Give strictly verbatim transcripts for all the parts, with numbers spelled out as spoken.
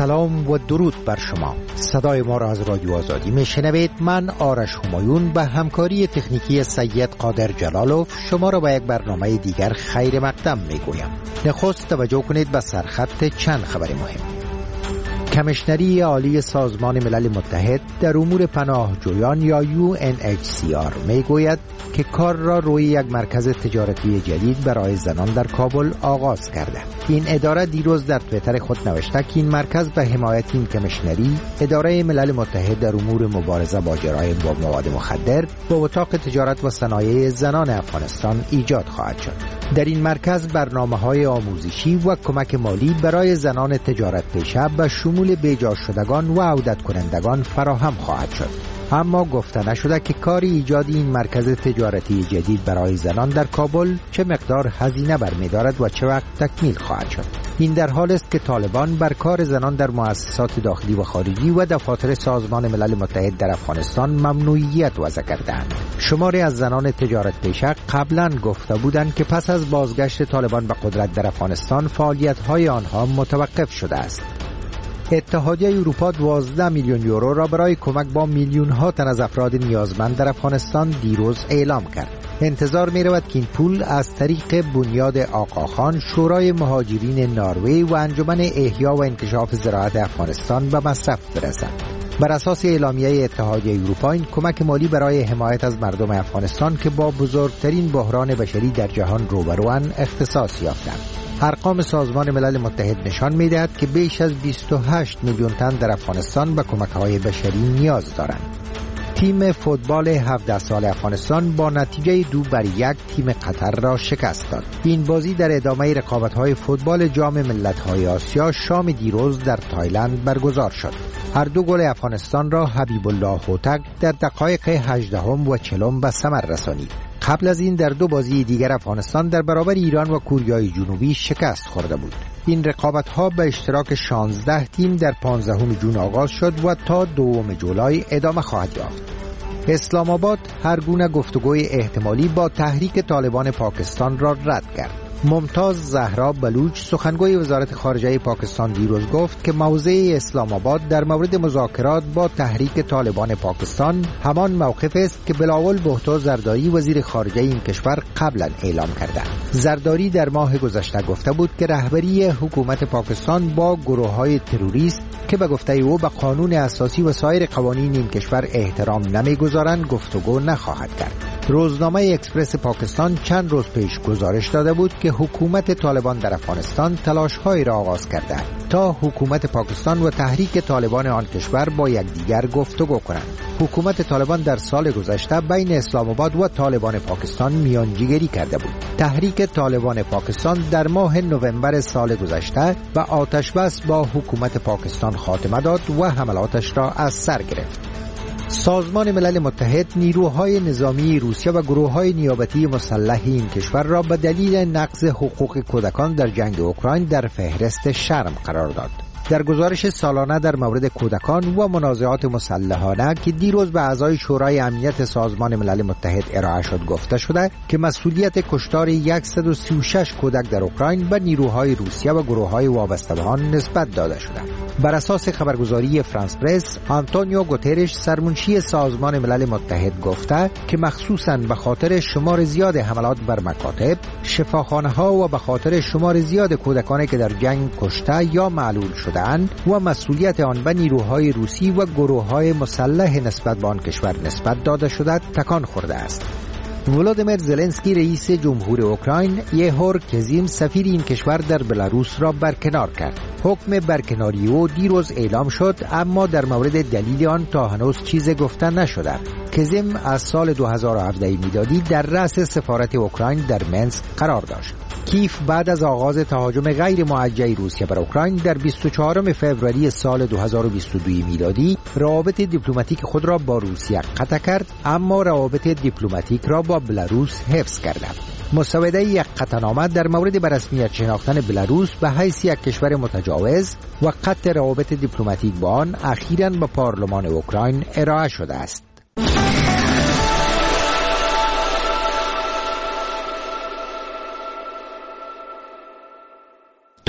سلام و درود بر شما. صدای ما را از رادیو آزادی میشنوید. من آرش همایون به همکاری تکنیکی سید قادر جلالوف شما را به یک برنامه دیگر خیر مقدم میگویم. نخست توجه کنید به سرخط چند خبر مهم. کمیشنری عالی سازمان ملل متحد در امور پناهجویان یا یو ان اچ سی آر میگوید که کار را روی یک مرکز تجارتی جدید برای زنان در کابل آغاز کرده. این اداره دیروز در توییتر خود نوشته که این مرکز به حمایت این کمیشنری اداره ملل متحد در امور مبارزه با جرایم با مواد مخدر با اتاق تجارت و صنایع زنان افغانستان ایجاد خواهد شد. در این مرکز برنامه‌های آموزشی و کمک مالی برای زنان تجارت پیشه به شمول بیجا شدگان و عودت کنندگان فراهم خواهد شد. اما گفته نشده که کار ایجاد این مرکز تجارتی جدید برای زنان در کابل چه مقدار هزینه برمی‌دارد و چه وقت تکمیل خواهد شد. این در حال است که طالبان بر کار زنان در مؤسسات داخلی و خارجی و دفاتر سازمان ملل متحد در افغانستان ممنوعیت وضع کردند. شماری از زنان تجارت پیشه قبلا گفته بودند که پس از بازگشت طالبان به قدرت در افغانستان فعالیت‌های آنها متوقف شده است. اتحادیه اروپا دوازده میلیون یورو را برای کمک با میلیون ها تن از افراد نیازمند در افغانستان دیروز اعلام کرد. انتظار می رود که این پول از طریق بنیاد آقاخان، شورای مهاجرین نروژ و انجمن احیا و انکشاف زراعت افغانستان به مصرف برسد. بر اساس اعلامیه اتحادیه اروپا این کمک مالی برای حمایت از مردم افغانستان که با بزرگترین بحران بشری در جهان روبروان اختصاص یافتند. ارقام سازمان ملل متحد نشان می‌دهد که بیش از بیست و هشت میلیون تن در افغانستان به کمک‌های بشری نیاز دارند. تیم فوتبال هفده سال افغانستان با نتیجه دو بر یک تیم قطر را شکست داد. این بازی در ادامه رقابت‌های فوتبال جام ملت‌های آسیا شام دیروز در تایلند برگزار شد. هر دو گل افغانستان را حبیب الله هوتک در دقایق هجدهم و چهلم به ثمر رسانید. قبل از این در دو بازی دیگر افغانستان در برابر ایران و کوریای جنوبی شکست خورده بود. این رقابت‌ها به اشتراک شانزده تیم در پانزدهم ژوئن آغاز شد و تا دوم جولای ادامه خواهد یافت. اسلام آباد هر گونه گفتگوی احتمالی با تحریک طالبان پاکستان را رد کرد. ممتاز زهرا بلوچ سخنگوی وزارت خارجه پاکستان دیروز گفت که موضع اسلام آباد در مورد مذاکرات با تحریک طالبان پاکستان همان موقف است که بلاول بهتو زرداری وزیر خارجه این کشور قبلا اعلام کرده. زرداری در ماه گذشته گفته بود که رهبری حکومت پاکستان با گروه‌های تروریست که به گفته او به قانون اساسی و سایر قوانین این کشور احترام نمی‌گذارند گفتگو نخواهد کرد. روزنامه اکسپرس پاکستان چند روز پیش گزارش داده بود که حکومت طالبان در افغانستان تلاش‌هایی را آغاز کرده تا حکومت پاکستان و تحریک طالبان آن کشور با یکدیگر گفتگو کنند. حکومت طالبان در سال گذشته بین اسلام آباد و طالبان پاکستان میانجیگری کرده بود. تحریک طالبان پاکستان در ماه نوامبر سال گذشته به آتش‌بس با حکومت پاکستان خاتمه داد و حملاتش را از سر گرفت. سازمان ملل متحد نیروهای نظامی روسیه و گروه‌های نیابتی مسلح این کشور را به دلیل نقض حقوق کودکان در جنگ اوکراین در فهرست شرم قرار داد. در گزارش سالانه در مورد کودکان و منازعات مسلحانه که دیروز به اعضای شورای امنیت سازمان ملل متحد ارائه شد گفته شده که مسئولیت کشتار صد و سی و شش کودک در اوکراین به نیروهای روسیه و گروه‌های وابسته به آن نسبت داده شده. بر اساس خبرگزاری فرانس پرس، آنتونیو گوترش سرمنشی سازمان ملل متحد گفته که مخصوصاً به خاطر شمار زیاد حملات بر مکاتب، شفاخانه‌ها و به خاطر شمار زیاد کودکانی که در جنگ کشته یا معلول شدند و مسئولیت آن به نیروهای روسی و گروه‌های مسلح نسبت به آن کشور نسبت داده شده تکان خورده است. ولادیمیر زلنسکی رئیس جمهور اوکراین یهور کزیم سفیر این کشور در بلاروس را برکنار کرد. حکم برکناری او دیروز اعلام شد اما در مورد دلیل آن تا هنوز چیزی گفته نشده. کزیم از سال دو هزار و هفده میلادی در رأس سفارت اوکراین در منسک قرار داشت. کیف بعد از آغاز تهاجم غیر موجه روسیه بر اوکراین در بیست و چهارم فوریه سال دو هزار و بیست و دو میلادی روابط دیپلماتیک خود را با روسیه قطع کرد اما روابط دیپلماتیک را با بلاروس حفظ کرد. مسوده یک قطعنامه در مورد به رسمیت شناختن بلاروس به حیث یک کشور متجاوز و قطع روابط دیپلماتیک با آن اخیراً به پارلمان اوکراین ارائه شده است.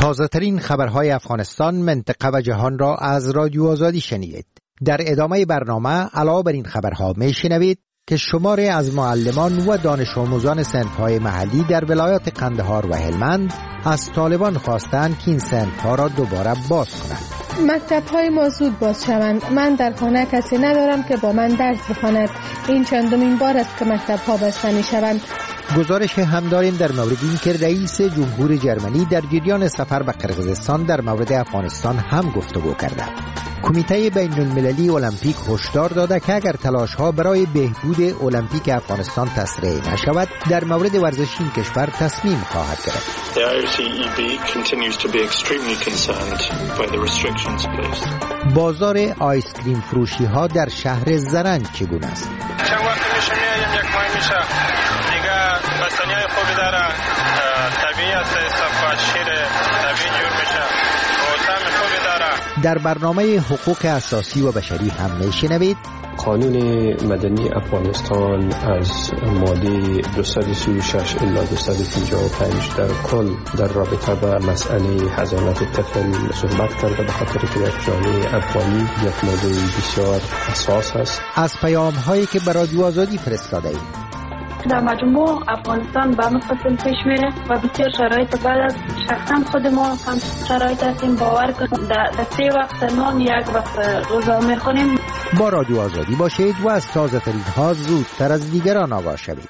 تازه ترین خبرهای افغانستان، منطقه و جهان را از رادیو آزادی شنیدید. در ادامه برنامه علاوه بر این خبرها می شنوید که شماری از معلمان و دانش آموزان صنف‌های محلی در ولایات قندهار و هلمند از طالبان خواستند که این صنف‌ها را دوباره باز کنند. مکتب‌های ما زود باز شوند. من در خانه کسی ندارم که با من درس بخواند. این چندمین بار است که مکتب‌ها بسته می‌شوند. گزارش هم داریم در مورد این که رئیس جمهور جرمنی در جریان سفر به قرقیزستان در مورد افغانستان هم گفتگو کرده. کمیته بین المللی المپیک هشدار داده که اگر تلاش‌ها برای بهبود المپیک افغانستان تسریع نشود، در مورد ورزش این کشور تصمیم خواهد گرفت. The I O C E B continues to be extremely concerned by the restrictions placed. بازار آیس کریم فروشی ها در شهر زرنج چگونه است؟ چند وقت میشه میایم، یک ماه میشه دیگه بستنیای خوبی داره، طبیعت صفا شیر طبیعی جور میشه و طعم خوبی داره. در برنامه حقوق اساسی و بشری هم میشنوید قانون مدنی افغانستان از ماده دویست و سی و شش الی دویست و پنجاه و پنج در کل در رابطه با مسئله حضانت طفل صحبت کرده، به خاطر که در جامعه افغانی یک موضوع بسیار حساس است. از پیام هایی که برای رادیو آزادی فرستاده اید. در مجموع افغانستان به مقصد پیش میره و بسیار شرایط بعد از شخصا خود ما هم شرایط هستیم. باور کنیم در سه وقت نان یک وقت روزا میخوریم. با رادیو آزادی باشید و از تازه ترین ها زودتر از دیگران آگاه شوید.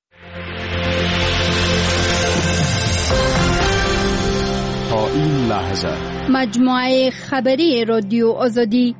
تا این لحظه مجموعه خبری رادیو آزادی.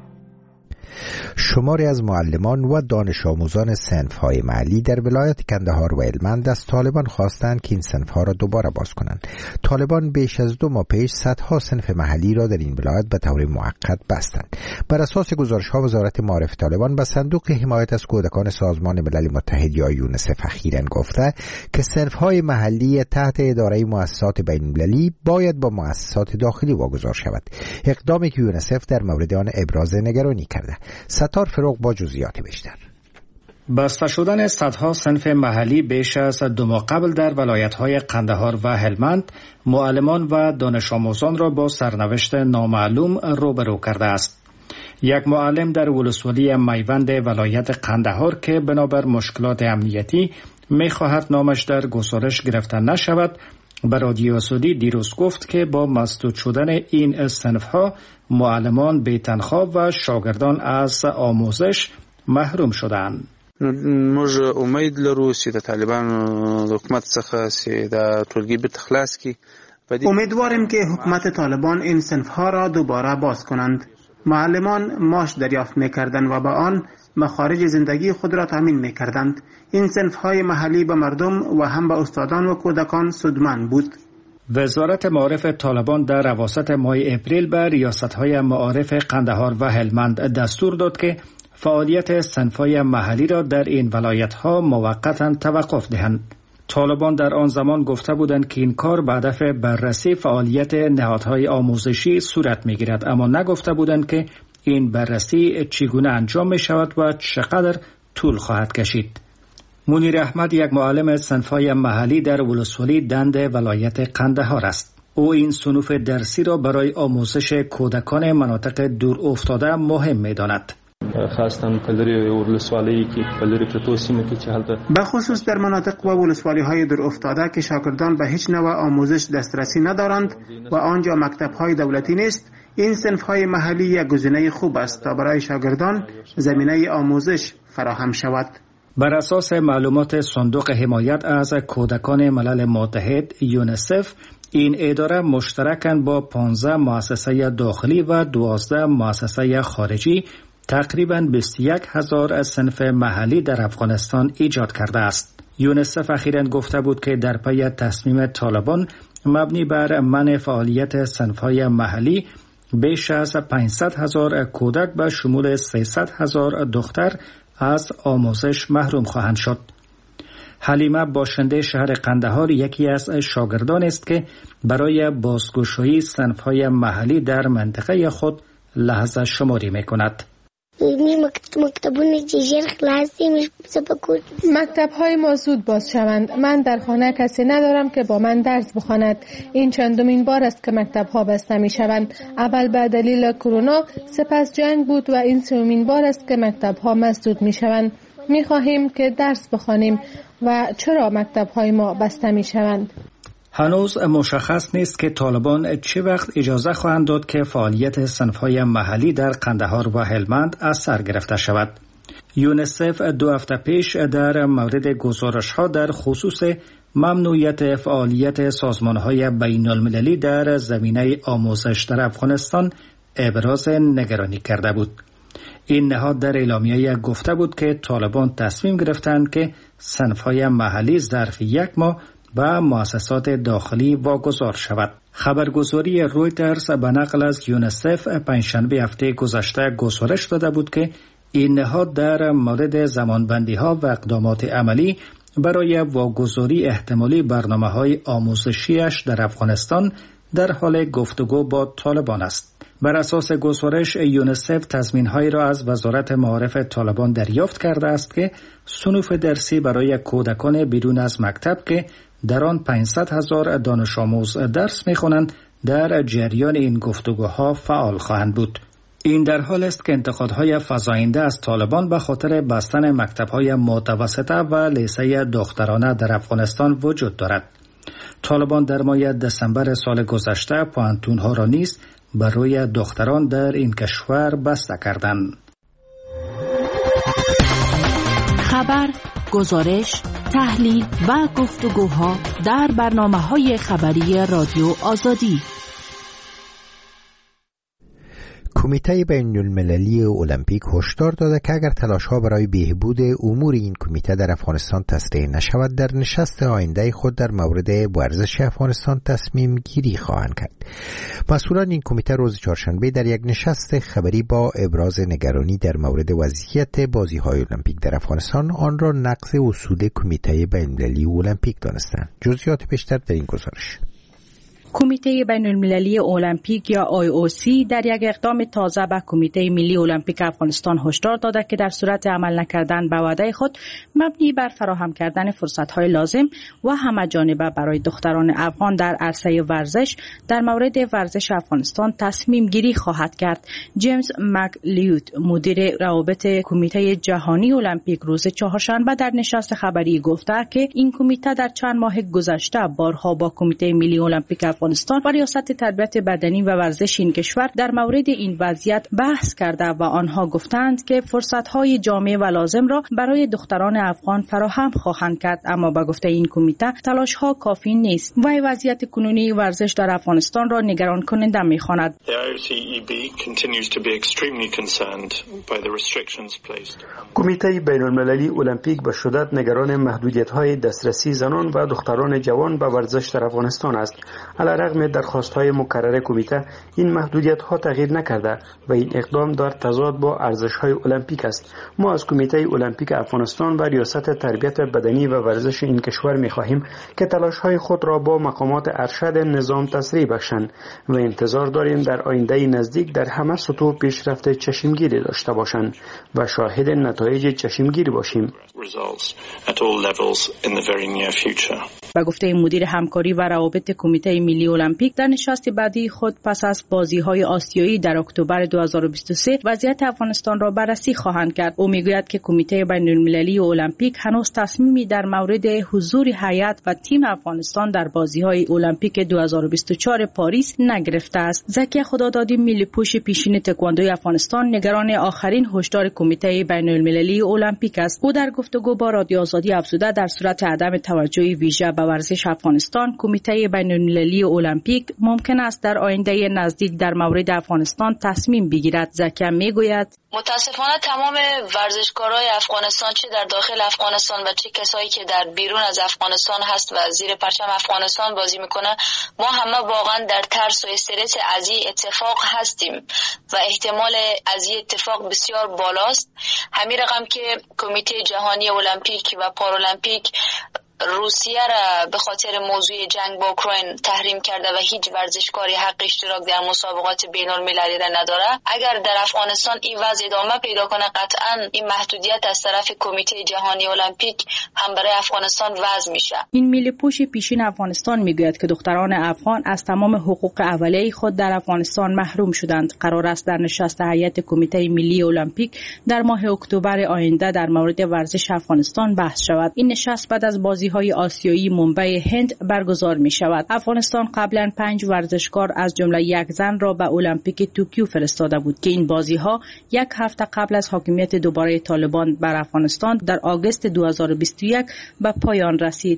شماری از معلمان و دانش آموزان صنف‌های محلی در ولایت قندهار و هلمند از طالبان خواستند که این صنف‌ها را دوباره باز کنند. طالبان بیش از دو ماه پیش صدها صنف محلی را در این ولایت به طور موقت بستند. بر اساس گزارش‌ها وزارت معارف طالبان به صندوق حمایت از کودکان سازمان ملل متحد یا یونسف اخیراً گفته که صنف‌های محلی تحت اداره مؤسسات بین‌المللی باید با مؤسسات داخلی واگذار شود. اقدامی که یونسف در مورد آن ابراز نگرانی کرده. ستار فروغ با جزئیات بیشتر. بسته شدن صدها صنف محلی بیش از دو ماه قبل در ولایت‌های قندهار و هلمند معلمان و دانش آموزان را با سرنوشت نامعلوم روبرو کرده است. یک معلم در ولسوالی میوند ولایت قندهار که بنابر مشکلات امنیتی می‌خواهد نامش در گزارش گرفته نشود، به رادیو آزادی دیروز گفت که با مسدود شدن این صنف‌ها معلمان بی تنخواه و شاگردان از آموزش محروم شدند. موږ امید لرو چې د طالبان حکومت څخه چې د ټولګي بیرته خلاص کړي. امیدواریم که حکومت طالبان این صنف‌ها را دوباره باز کنند. معلمان معاش دریافت می‌کردند و با آن مخارج زندگی خود را تامین می‌کردند. این صنف‌های محلی به مردم و هم به استادان و کودکان سودمند بود. وزارت معارف طالبان در اواسط ماه اپریل به ریاست‌های معارف قندهار و هلمند دستور داد که فعالیت صنف‌های محلی را در این ولایت‌ها موقتاً توقف دهند. طالبان در آن زمان گفته بودند که این کار به هدف بررسی فعالیت نهادهای آموزشی صورت می‌گیرد، اما نگفته بودند که این بررسی چگونه انجام می‌شود و چقدر طول خواهد کشید. منیر احمد یک معلم صنف‌های محلی در ولسوالی دند ولایت قندهار است. او این صنوف درسی را برای آموزش کودکان مناطق دور افتاده مهم می‌داند. خاصتاً پلری ولسوالی که پلری پروتوسیمه که چهالده به خصوص در مناطق و ولسوالی‌های دور افتاده که شاگردان به هیچ نوع آموزش دسترسی ندارند و آنجا مکتب‌های دولتی نیست، این صنف‌های محلی یک گزینه خوب است تا برای شاگردان زمینه آموزش فراهم شود. بر اساس معلومات صندوق حمایت از کودکان ملل متحد یونسف، این اداره مشترکاً با پانزده مؤسسه داخلی و دوازده مؤسسه خارجی تقریباً بیست و یک هزار صنف محلی در افغانستان ایجاد کرده است. یونسف اخیراً گفته بود که در پی تصمیم طالبان مبنی بر منع فعالیت صنف‌های محلی بیش از پانصد هزار کودک به شمول سیصد هزار دختر از آموزش محروم خواهند شد. حلیمه باشنده شهر قندهار یکی از شاگردان است که برای بازگشایی صنف‌های محلی در منطقه خود لحظه شماری می‌کند. مکتب های ما زود باز شوند. من در خانه کسی ندارم که با من درس بخواند. این چندمین بار است که مکتب ها بسته می شوند. اول به دلیل کرونا، سپس جنگ بود و این سومین بار است که مکتب ها مسدود می شوند. می خواهیم که درس بخوانیم و چرا مکتب های ما بسته می شوند؟ هنوز مشخص نیست که طالبان چه وقت اجازه خواهند داد که فعالیت صنف‌های محلی در قندهار و هلمند از سر گرفته شود. یونیسف دو هفته پیش در مورد گزارش‌ها در خصوص ممنوعیت فعالیت سازمان‌های بین‌المللی در زمینه آموزش در افغانستان ابراز نگرانی کرده بود. این نهاد در اعلامیه گفته بود که طالبان تصمیم گرفتند که صنف‌های محلی ظرف یک ماه و مؤسسات داخلی واگذار شود. خبرگزاری رویترز به نقل از یونیسف پنجشنبه هفته گذشته گزارش داده بود که این نهاد در مورد زمانبندی‌ها و اقدامات عملی برای واگذاری احتمالی برنامه‌های آموزشیش در افغانستان در حال گفتگو با طالبان است. بر اساس گزارش یونیسف تضمین‌هایی را از وزارت معارف طالبان دریافت کرده است که صنوف درسی برای کودکان بیرون از مکتب که در آن پانصد هزار دانش آموز درس می‌خوانند در جریان این گفتگوها فعال خواهند بود. این در حال است که انتقادهای فزاینده از طالبان به خاطر بستن مکتب‌های متوسطه و لیسه دخترانه در افغانستان وجود دارد. طالبان در ماه دسامبر سال گذشته پوهنتون‌ها را نیز برای دختران در این کشور بسته کردند. خبر، گزارش، تحلیل و گفتگوها در برنامه‌های خبری رادیو آزادی. کمیته بین المللی المپیک هشدار داده که اگر تلاش‌ها برای بهبود امور این کمیته در افغانستان تسریع نشود، در نشست آینده خود در مورد ورزش افغانستان تصمیم گیری خواهند کرد. مسئولان این کمیته روز چهارشنبه در یک نشست خبری با ابراز نگرانی در مورد وضعیت بازی‌های المپیک در افغانستان آن را نقض اصول کمیته بین المللی المپیک دانستند. جزئیات بیشتر در این گزارش. کمیته بین المللی المپیک یا آی او سی در یک اقدام تازه به کمیته ملی المپیک افغانستان هشدار داده که در صورت عمل نکردن به وعده خود مبنی بر فراهم کردن فرصت‌های لازم و همه‌جانبه برای دختران افغان در عرصه ورزش در مورد ورزش افغانستان تصمیم گیری خواهد کرد. جیمز مکلیود مدیر روابط کمیته جهانی المپیک روز چهارشنبه در نشست خبری گفته که این کمیته در چند ماه گذشته بارها با کمیته ملی المپیک افغانستان و ریاست تربیت بدنی و ورزش این کشور در مورد این وضعیت بحث کرده و آنها گفتند که فرصت‌های جامع و لازم را برای دختران افغان فراهم خواهند کرد، اما با گفته این کمیته تلاش‌ها کافی نیست و وضعیت کنونی ورزش در افغانستان را نگران کننده می‌خواند. کمیته بین‌المللی المپیک به شدت نگران محدودیت‌های دسترسی زنان و دختران جوان به ورزش در افغانستان است. علیرغم درخواست‌های مکرر کمیته، این محدودیت‌ها تغییر نکرده و این اقدام در تضاد با ارزش‌های المپیک است. ما از کمیته المپیک افغانستان و ریاست تربیت بدنی و ورزش این کشور می‌خواهیم که تلاش‌های خود را با مقامات ارشد نظام تسریع بخشند و انتظار داریم در آینده نزدیک در همه سطوح پیشرفت چشمگیری داشته باشند و شاهد نتایج چشمگیری باشیم. با گفته مدیر همکاری و روابط کمیته ملی المپیک در نشست بعدی خود پس از بازی‌های آسیایی در اکتبر دو هزار و بیست و سه وضعیت افغانستان را بررسی خواهند کرد. او میگوید که کمیته بین‌المللی المپیک هنوز تصمیمی در مورد حضور هیئت و تیم افغانستان در بازی‌های المپیک دو هزار و بیست و چهار پاریس نگرفته است. زکی خدادادی ملی‌پوش پیشین تکواندوی افغانستان نگران آخرین هشدار کمیته بین‌المللی المپیک است. او در گفتگو با رادیو آزادی افزوده در صورت عدم توجه ویژه به ورزش افغانستان، کمیته بین‌المللی المپیک ممکن است در آینده نزدیک در مورد افغانستان تصمیم بگیرد. زکی میگوید متاسفانه تمام ورزشکارای افغانستان چه در داخل افغانستان و چه کسایی که در بیرون از افغانستان هست و زیر پرچم افغانستان بازی میکنه، ما همه واقعا در ترس و استرس از این اتفاق هستیم و احتمال از این اتفاق بسیار بالاست. همین رقم که کمیته جهانی المپیک و پارالمپیک روسیه را به خاطر موضوع جنگ با اوکراین تحریم کرده و هیچ ورزشکاری حق اشتراک در مسابقات بین المللی را نداره. اگر در افغانستان این وضع ادامه پیدا کنه قطعا این محدودیت از طرف کمیته جهانی المپیک هم برای افغانستان وضع میشه. این ملی پوش پیشین افغانستان میگوید که دختران افغان از تمام حقوق اولیه خود در افغانستان محروم شدند. قرار است در نشست هیئت کمیته ملی المپیک در ماه اکتبر آینده در مورد ورزش افغانستان بحث شود. این نشست بعد از بازی‌های آسیایی منبع هند برگزار می شود. افغانستان قبلا پنج ورزشکار از جمله یک زن را به المپیک توکیو فرستاده بود که این بازی‌ها یک هفته قبل از حاکمیت دوباره طالبان بر افغانستان در آگوست دو هزار و بیست و یک به پایان رسید.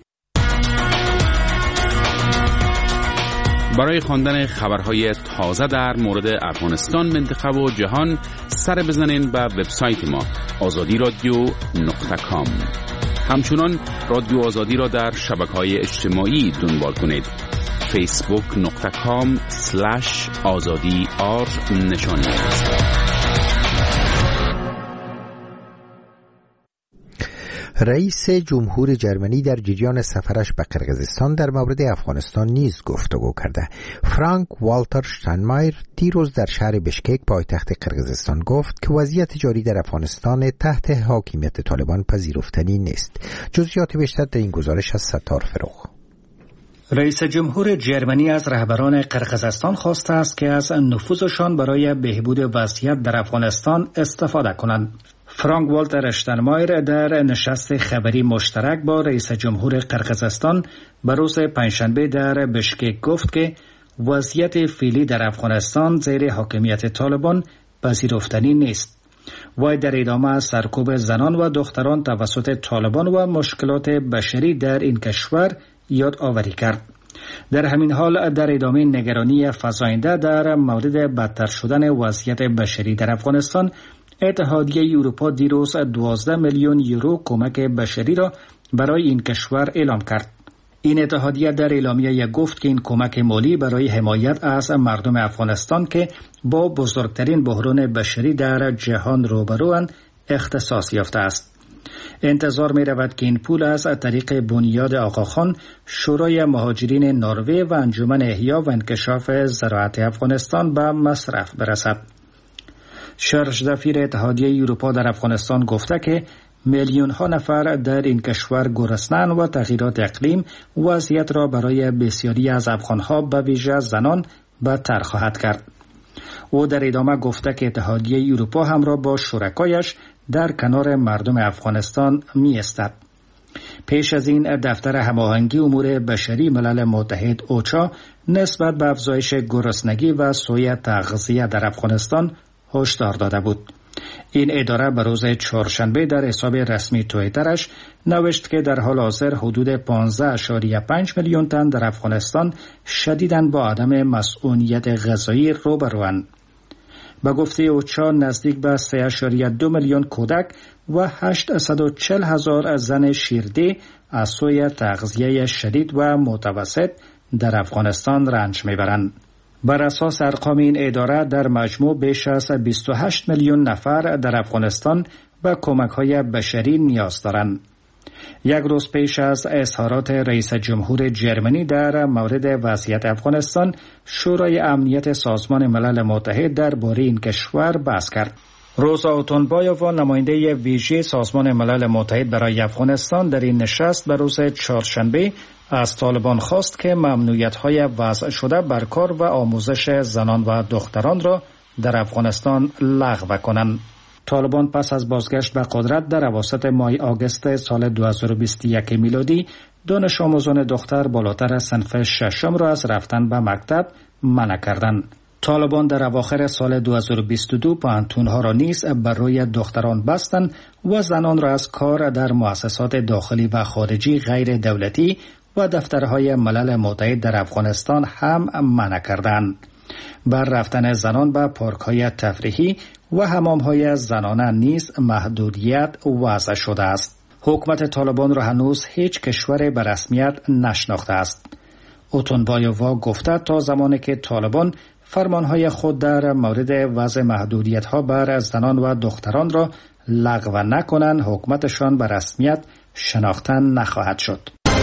برای خواندن خبرهای تازه در مورد افغانستان، منطقه و جهان سر بزنین به وبسایت ما آزادی رادیو نقطه کام. همچنان رادیو آزادی را در شبکه‌های اجتماعی دنبال کنید. فیسبوک نقطه کام سلش آزادی آر نشانی است. رئیس جمهور جرمنی در جریان سفرش به قرقیزستان در مورد افغانستان نیز گفتگو کرده. فرانک والتر شتاینمایر دیروز در شهر بشکک پایتخت قرقیزستان گفت که وضعیت جاری در افغانستان تحت حاکمیت طالبان پذیرفتنی نیست. جزئیات بیشتر در این گزارش از ستار فروغ. رئیس جمهور جرمنی از رهبران قرقیزستان خواسته است که از نفوذشان برای بهبود وضعیت در افغانستان استفاده کنند. فرانک والتر شتاینمایر در نشست خبری مشترک با رئیس جمهور قرقیزستان به روز پنجشنبه در بشکک گفت که وضعیت فعلی در افغانستان زیر حاکمیت طالبان پذیرفتنی نیست. وی در ادامه سرکوب زنان و دختران توسط طالبان و مشکلات بشری در این کشور یاد آوری کرد. در همین حال در ادامه نگرانی فزاینده در مورد بدتر شدن وضعیت بشری در افغانستان، اتحادیه اروپا دیروز دوازده میلیون یورو کمک بشری را برای این کشور اعلام کرد. این اتحادیه در اعلامیه گفت که این کمک مالی برای حمایت از مردم افغانستان که با بزرگترین بحران بشری در جهان روبروند اختصاص یافته است. انتظار می رود که این پول از طریق بنیاد آقاخان، شورای مهاجرین نروژ و انجمن احیا و انکشاف زراعت افغانستان به مصرف برسد. شارژ دفیر اتحادیه اروپا در افغانستان گفته که میلیون ها نفر در این کشور گرسنه‌اند و تغییرات اقلیم وضعیت را برای بسیاری از افغان‌ها به ویژه زنان بدتر خواهد کرد. او در ادامه گفته که اتحادیه اروپا همراه با شرکایش در کنار مردم افغانستان می استد. پیش از این دفتر هماهنگی امور بشری ملل متحد اوچا نسبت به افزایش گرسنگی و سوء تغذیه در افغانستان هشدار داده بود. این اداره به روز چهارشنبه در حساب رسمی توییترش نوشت که در حال حاضر حدود پانزده ممیز پنج میلیون تن در افغانستان شدیداً با عدم مسئولیت غذایی روبروند. به گفته اوچا نزدیک به سه ممیز دو میلیون کودک و هشتصد و چهل هزار زن شیردی از سوء تغذیه شدید و متوسط در افغانستان رنج میبرند. بر اساس ارقام این اداره در مجموع بیش از بیست و هشت میلیون نفر در افغانستان به کمک‌های بشری نیاز دارند. یک روز پیش از اظهارات رئیس جمهور جرمنی در مورد وضعیت افغانستان، شورای امنیت سازمان ملل متحد درباره این کشور بحث کرد. روزا اوتونبایووا، نماینده ویژه سازمان ملل متحد برای افغانستان، در این نشست به روز چهارشنبه از طالبان خواست که ممنوعیت‌های وضع شده بر کار و آموزش زنان و دختران را در افغانستان لغو کنند. طالبان پس از بازگشت به قدرت در اواسط ماه آگوست سال دو هزار و بیست و یک میلادی دانش آموزان دختر بالاتر از صنف ششم را از رفتن به مکتب منع کردند. طالبان در اواخر سال دو هزار و بیست و دو پانتونها را نیز بر روی دختران بستند و زنان را از کار در مؤسسات داخلی و خارجی غیر دولتی و دفترهای ملل متحد در افغانستان هم منع کردند. بر رفتن زنان به پارک‌های تفریحی و حمام‌های زنانه نیز محدودیت وضع شده است. حکومت طالبان را هنوز هیچ کشور به رسمیت نشناخته است. اوتونبایووا گفته تا زمانی که طالبان فرمانهای خود در مورد وضع محدودیت‌ها بر زنان و دختران را لغو نکنند، حکومتشان به رسمیت شناخته نخواهد شد.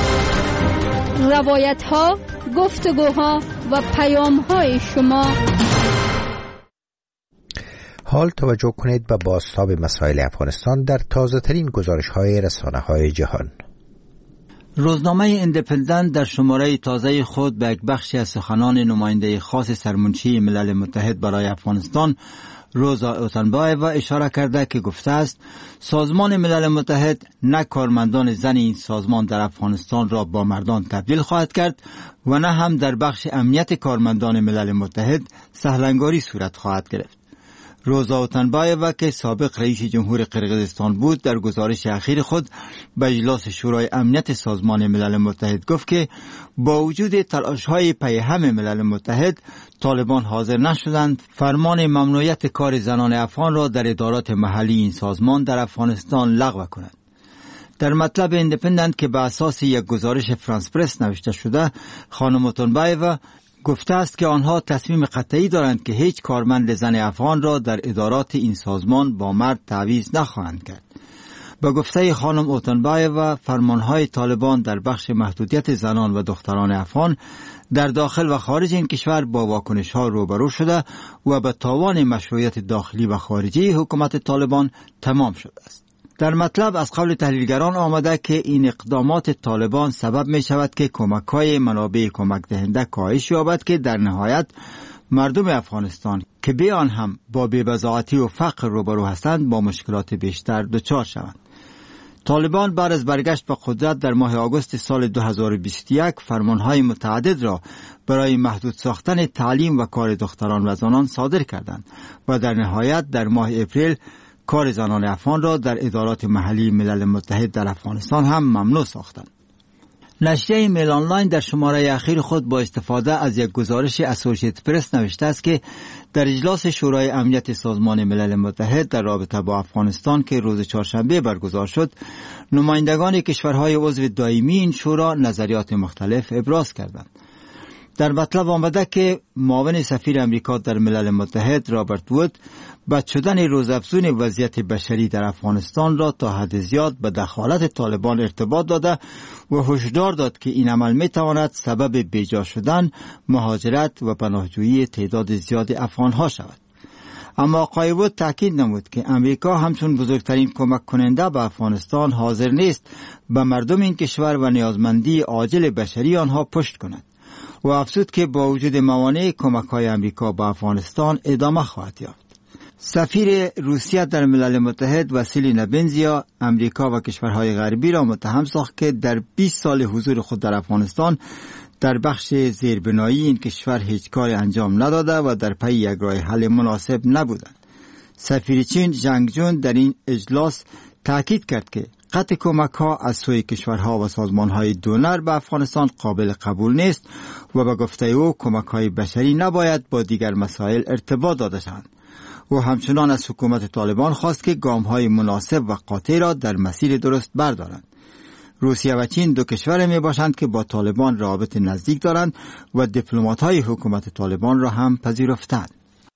روایت ها، گفتگوها و پیام های شما. حال توجه کنید به بازتاب مسائل افغانستان در تازه ترین گزارش های رسانه های جهان. روزنامه ایندیپندنت در شماره تازه خود به یک بخشی از سخنان نماینده خاص سرمنشی ملل متحد برای افغانستان روزا اوتنبایوا اشاره کرده که گفته است سازمان ملل متحد نه کارمندان زن این سازمان در افغانستان را با مردان تبدیل خواهد کرد و نه هم در بخش امنیت کارمندان ملل متحد سهلنگاری صورت خواهد گرفت. روزا اوتنبایوا که سابق رئیس جمهور قرقیزستان بود در گزارش اخیر خود به اجلاس شورای امنیت سازمان ملل متحد گفت که با وجود تلاش‌های پیهم ملل متحد طالبان حاضر نشدند فرمان ممنوعیت کار زنان افغان را در ادارات محلی این سازمان در افغانستان لغو کنند. در مطلب ایندیپندنت که به اساس یک گزارش فرانس پرس نوشته شده، خانم اوتنبایوا گفته است که آنها تصمیم قطعی دارند که هیچ کارمند زن افغان را در ادارات این سازمان با مرد تعویض نخواهند کرد. با گفته خانم اوتنبایوا فرمانهای طالبان در بخش محدودیت زنان و دختران افغان در داخل و خارج این کشور با واکنش‌ها روبرو شده و به تاوان مشروعیت داخلی و خارجی حکومت طالبان تمام شده است. در مطلب از قول تحلیلگران آمده که این اقدامات طالبان سبب می شود که کمک‌های منابع کمک دهنده کاهش یابد که در نهایت مردم افغانستان که به آن هم با بی‌بضاعتی و فقر روبرو هستند با مشکلات بیشتر دچار شوند. طالبان بعد از برگشت به قدرت در ماه آگوست سال دو هزار و بیست و یک فرمانهای متعدد را برای محدود ساختن تعلیم و کار دختران و زنان صادر کردند و در نهایت در ماه اپریل کار زنان افغان را در ادارات محلی ملل متحد در افغانستان هم ممنوع ساختند. نشریه میل آنلاین در شماره اخیر خود با استفاده از یک گزارش اسوسییتد پرس نوشته است که در اجلاس شورای امنیت سازمان ملل متحد در رابطه با افغانستان که روز چهارشنبه برگزار شد، نمایندگان کشورهای عضو دائمی این شورا نظریات مختلف ابراز کردند. در مطلب آمده که معاون سفیر امریکا در ملل متحد رابرت وود بد شدن روزافزون وضعیت بشری در افغانستان را تا حد زیاد به دخالت طالبان ارتباط داده و هشدار داد که این عمل می تواند سبب بیجا شدن، مهاجرت و پناهجویی تعداد زیاد افغانها شود. اما آقای وود تاکید نمود که امریکا همچون بزرگترین کمک کننده به افغانستان حاضر نیست به مردم این کشور و نیازمندی عاجل بشری آنها پشت کند و افزود که با وجود موانع کمک‌های امریکا به افغانستان ادامه خواهد یافت. سفیر روسیه در ملل متحد واسیلی نبنزیا امریکا و کشورهای غربی را متهم ساخت که در بیست سال حضور خود در افغانستان در بخش زیربنایی این کشور هیچ کاری انجام نداده و در پی یک راه حل مناسب نبودند. سفیر چین ژنگ جون در این اجلاس تاکید کرد که قطع کمک‌ها از سوی کشورها و سازمان‌های دونر به افغانستان قابل قبول نیست و به گفته او کمک‌های بشری نباید با دیگر مسائل ارتباط داده شوند. و همچنان از حکومت طالبان خواست که گام‌های مناسب و قاطع را در مسیر درست بردارند. روسیه و چین دو کشور می باشند که با طالبان رابط نزدیک دارند و دیپلمات‌های حکومت طالبان را هم پذیرفتند.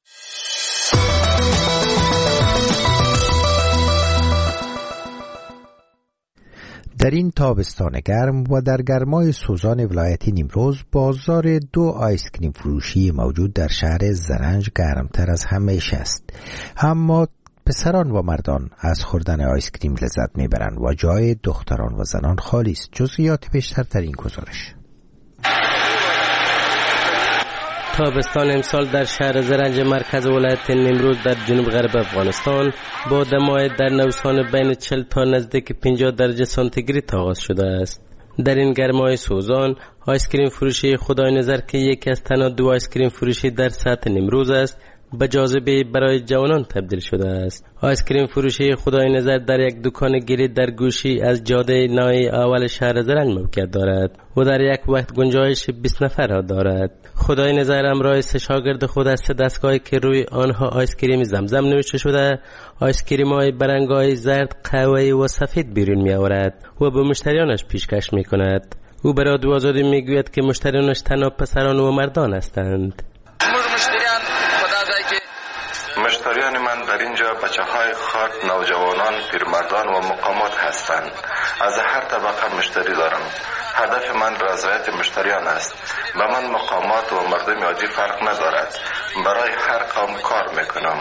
در این تابستان گرم و در گرمای سوزان ولایت نیمروز بازار دو آیسکریم فروشی موجود در شهر زرنج گرمتر از همیشه است. اما پسران و مردان از خوردن آیسکریم لذت میبرند و جای دختران و زنان خالی است. جزئیات بیشتر در این گزارش. تابستان امسال در شهر زرنج مرکز ولایت نیمروز در جنوب غرب افغانستان با دمای در نوسان بین چهل تا نزدیک پنجاه درجه سانتیگراد آغاز شده است. در این گرمای سوزان آیسکریم فروشی خدای نظر که یکی از تنها دو آیسکریم فروشی در سطح نیمروز است به جاذبه برای جوانان تبدیل شده است. آیسکریم فروشی خدای نظر در یک دکان گلی در گوشی از جاده نای اول شهر زرنج موقعیت دارد و در یک وقت گنجایش بیست نفر را دارد. خدای نظر همراه سه شاگرد خود از سه دستگاهی که روی آنها آیسکریم زمزم نوشته شده آیسکریم‌های برنگ‌های زرد، قهوه‌ای و سفید بیرون می‌آورد و به مشتریانش پیشکش می‌کند. او به رادیو آزادی می‌گوید که مشتریانش تنها پسران و مردان هستند. مشتریان من در اینجا بچه های نقاط نوجوانان، پیرمردان و مقامات هستند. از هر طبقه مشتری دارم. هدف من رضایت مشتریان است. به من مقامات و مردم عادی فرق ندارد. برای هر قوم کار میکنم.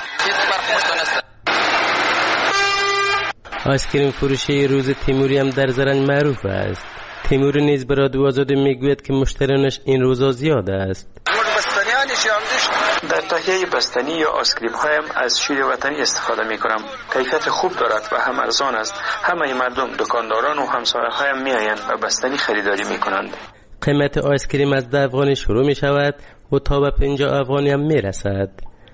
آیسکریم فروشی روز تیموری هم در زرنج معروف است. تیمور نیز به رادیو آزادی میگوید که مشتریانش این روزا زیاد است. در تهیه بستنی یا آیسکریم هایم از شیر وطنی استفاده می کنم. کیفیت خوب دارد و هم ارزان است. همه مردم، دکانداران و همسایه هایم می آیند و بستنی خریداری می کنند. قیمت آیسکریم از ده افغانی شروع می شود و تا به پنجاه افغانی هم می رسد.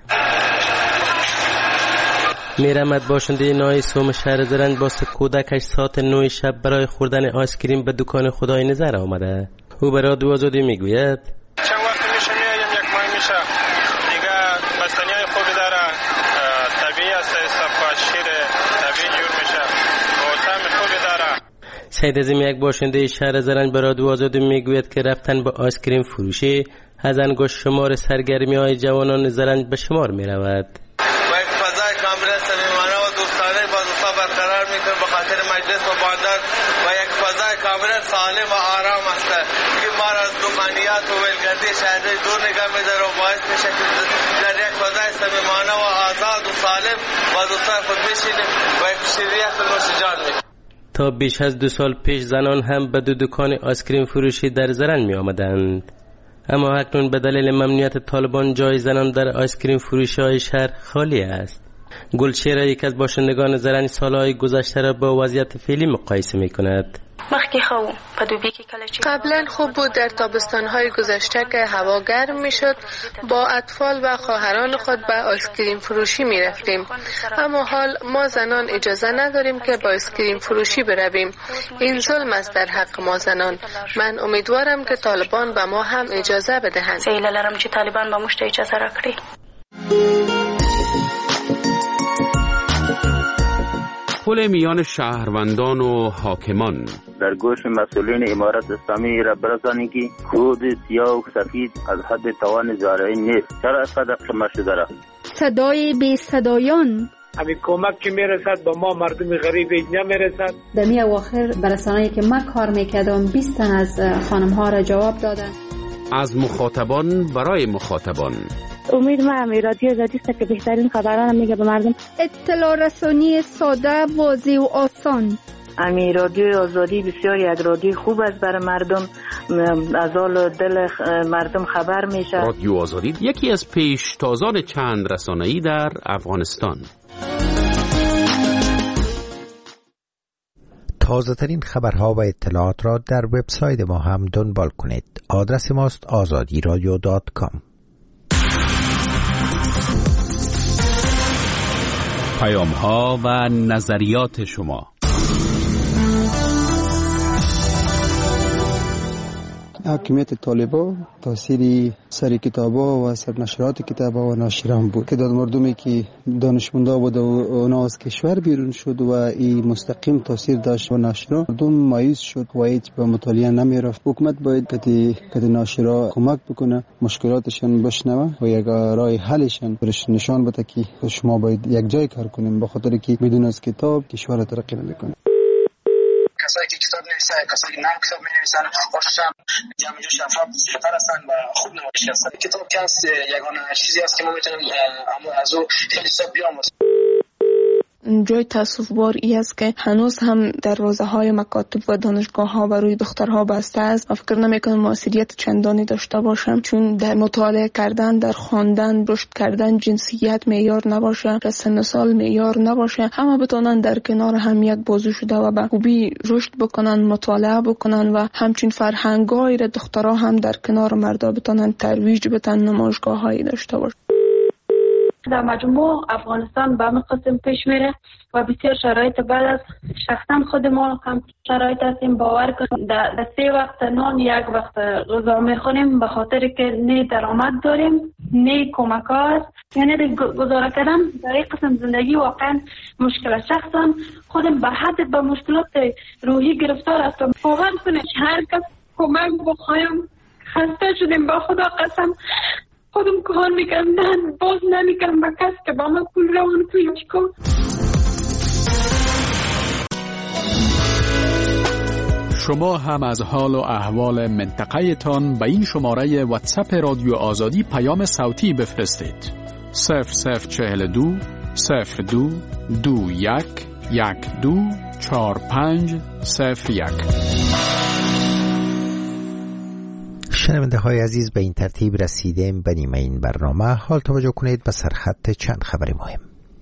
میرمد باشنده نای سوم شهر زرنج با کودکش ساعت نه شب برای خوردن آیسکریم به دکان خدای نظر آمده. او به رادیو آزادی میگوید چند وقت میشه میایم، یک ماه میشه دیگه بستنیای خوبی داره، طبیعی است، صفا شیر طبیعی جور میشه و طعم خوبی داره. سید عظیم یک باشنده شهر زرنج به رادیو آزادی میگوید که رفتن به آیسکریم فروشی از انگشت شمار سرگرمی های جوانان زرنج به شمار میرود. و یک فضای کاملا سالم و آرام است که ما را از دخانیات و ولگردی شهری دور نگاه می‌داره و باعث میشه که در یک فضای صمیمانه و آزاد و سالم با دوستان خود بشینیم و یک شیریت و نوشیجان می‌کنیم. تا بیش از دو سال پیش زنان هم به دو دکان آیسکریم فروشی در زرنج می آمدند، اما اکنون به دلیل ممنوعیت طالبان جای زنان در آیسکریم فروشی های شهر خالی است. گلشیر یک از باشندگان زرنج سالهای گذشته را با وضعیت فعلی مقایسه می کند. قبلا خوب بود، در تابستانهای گذشته که هوا گرم می شد با اطفال و خواهران خود به آیسکریم فروشی می رفتیم، اما حال ما زنان اجازه نداریم که با آیسکریم فروشی برویم. این ظلم است در حق ما زنان. من امیدوارم که طالبان به ما هم اجازه بدهند. سیله لرم چې طالبان به موږ ته اجازه راکړي. پل میان شهروندان و حاکمان. در گوش مسئولین امارت اسلامی را برسانید که خود سیاه و سفید از حد توان زارعین نیست. چرا اینقدر شما شده را؟ صدای بی صدایان. همین کمک که میرسد با ما مردم غریب نمیرسد. در می اواخر برسانه‌ای که من کار میکردم بیست تن از خانم ها را جواب دادن. از مخاطبان برای مخاطبان. امید ما همی رادیو آزادی است که بهترین خبران میگه به مردم. اطلاع رسانی ساده، واضح و آسان. امی رادیو آزادی بسیار یک رادیو خوب است برای مردم، از حال دل مردم خبر میشه. رادیو آزادی یکی از پیشتازان چند رسانه‌ای در افغانستان. تازه ترین خبرها و اطلاعات را در وبسایت ما هم دنبال کنید. آدرس ماست آزادی رادیو دات کام. پیام ها و نظریات شما. حاکمیت طالبا تاثیر سر کتابا و سرنشرات کتابا و ناشران بود که در مردمی که دانشمندا بود و اونا از کشور بیرون شد و این مستقیم تاثیر داشت و ناشران مردم مایوس شد و هیچ به مطالعه نمیرفت. حکومت باید کتی کتی ناشرا کمک بکنه، مشکلاتشان بشنوه و یک راه حلشان برش نشان بده که شما باید یک جای کار کنیم، به خاطر که بدون از کتاب کشور ترقی نمیکنه. کسایی که کتاب نویسن، کسایی که نام کتاب می‌نویسن، خوششون جمع جوش افراد بهتر هستن و خوب نوشته هستن. کتاب کس یگانه چیزی است که ما میتونیم از او خیلی حساب بیاموزیم. جای تاسف بار ای است که هنوز هم دروازه های مکاتب و دانشگاه ها و روی دخترها بسته است. من فکر نمی کنم موثریت چندانی داشته باشم، چون در مطالعه کردن، در خواندن، رشد کردن جنسیت معیار نباشه، سن و سال معیار نباشه، همه بتونن در کنار هم یک بازو شده و به خوبی رشد بکنن، مطالعه بکنن و همچین فرهنگایی را دخترها هم در کنار مردا بتونن ترویج بدن، نمایشگاه هایی داشته باشن. در مجموع افغانستان به همه قسم پیش میره و بسیار شرایط بعد از شخصا خود ما هم شرایط هستیم. باور کنیم در سه وقت نان یک وقت غذا میخوریم به خاطر که نه درآمد داریم نه کمک هست، یعنی گزاره کردن در این قسم زندگی واقعا مشکل است. شخصا خودم به حد به مشکلات روحی گرفتار هستم. باور کنید هر کس کمک بخوایم خسته شدیم، با خدا قسم خودم کار میکنم، نه باز نمیکنم با کس که با ما پول روان توی چکو. شما هم از حال و احوال منطقه تان به این شماره واتساپ رادیو آزادی پیام صوتی بفرستید. صفر صفر چهل دو صفر دو دو یک یک دو چهار پنج صفر یک. شنونده های عزیز، به این ترتیب رسیدیم به نیمه این برنامه. حال توجه کنید به سرخط چند خبر مهم.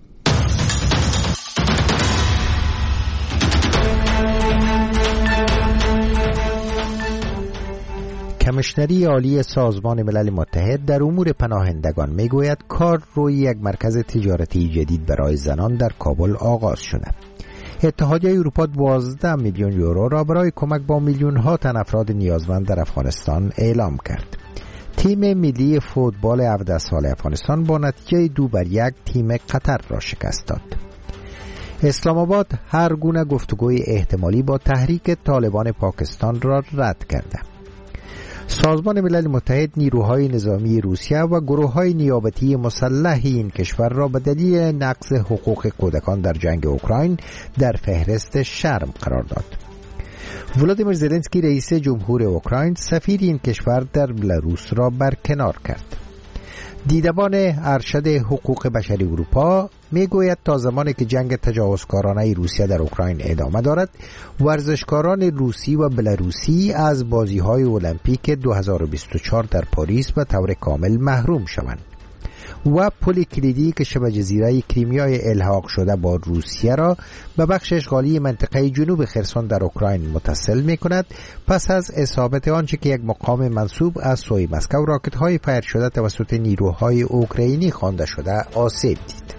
کمیشنری عالی سازمان ملل متحد در امور پناهندگان میگوید کار روی یک مرکز تجارتی جدید برای زنان در کابل آغاز شده. اتحادیه اروپا دوازده میلیون یورو را برای کمک با میلیون ها تن افراد نیازمند در افغانستان اعلام کرد. تیم ملی فوتبال هفده سال افغانستان با نتیجه دو بر یک تیم قطر را شکست داد. اسلام آباد هر گونه گفتگوی احتمالی با تحریک طالبان پاکستان را رد کرده. سازمان ملل متحد نیروهای نظامی روسیه و گروه‌های نیابتی مسلح این کشور را به دلیل نقض حقوق کودکان در جنگ اوکراین در فهرست شرم قرار داد. ولادیمیر زلنسکی رئیس جمهور اوکراین سفیر این کشور در بلاروس را برکنار کرد. دیدبان ارشد حقوق بشری اروپا میگوید تا زمانی که جنگ تجاوزکارانه روسیه در اوکراین ادامه دارد، ورزشکاران روسی و بلاروسی از بازی‌های المپیک دو هزار و بیست و چهار در پاریس به طور کامل محروم شوند. و پل کلیدی که شبه جزیره کریمیای الحاق شده با روسیه را به بخش اشغالی منطقه جنوب خرسون در اوکراین متصل می کند، پس از اصابت آنچه که یک مقام منسوب از سوی مسکو راکت های فایر شده توسط نیروهای اوکراینی خوانده شده آسیب دید.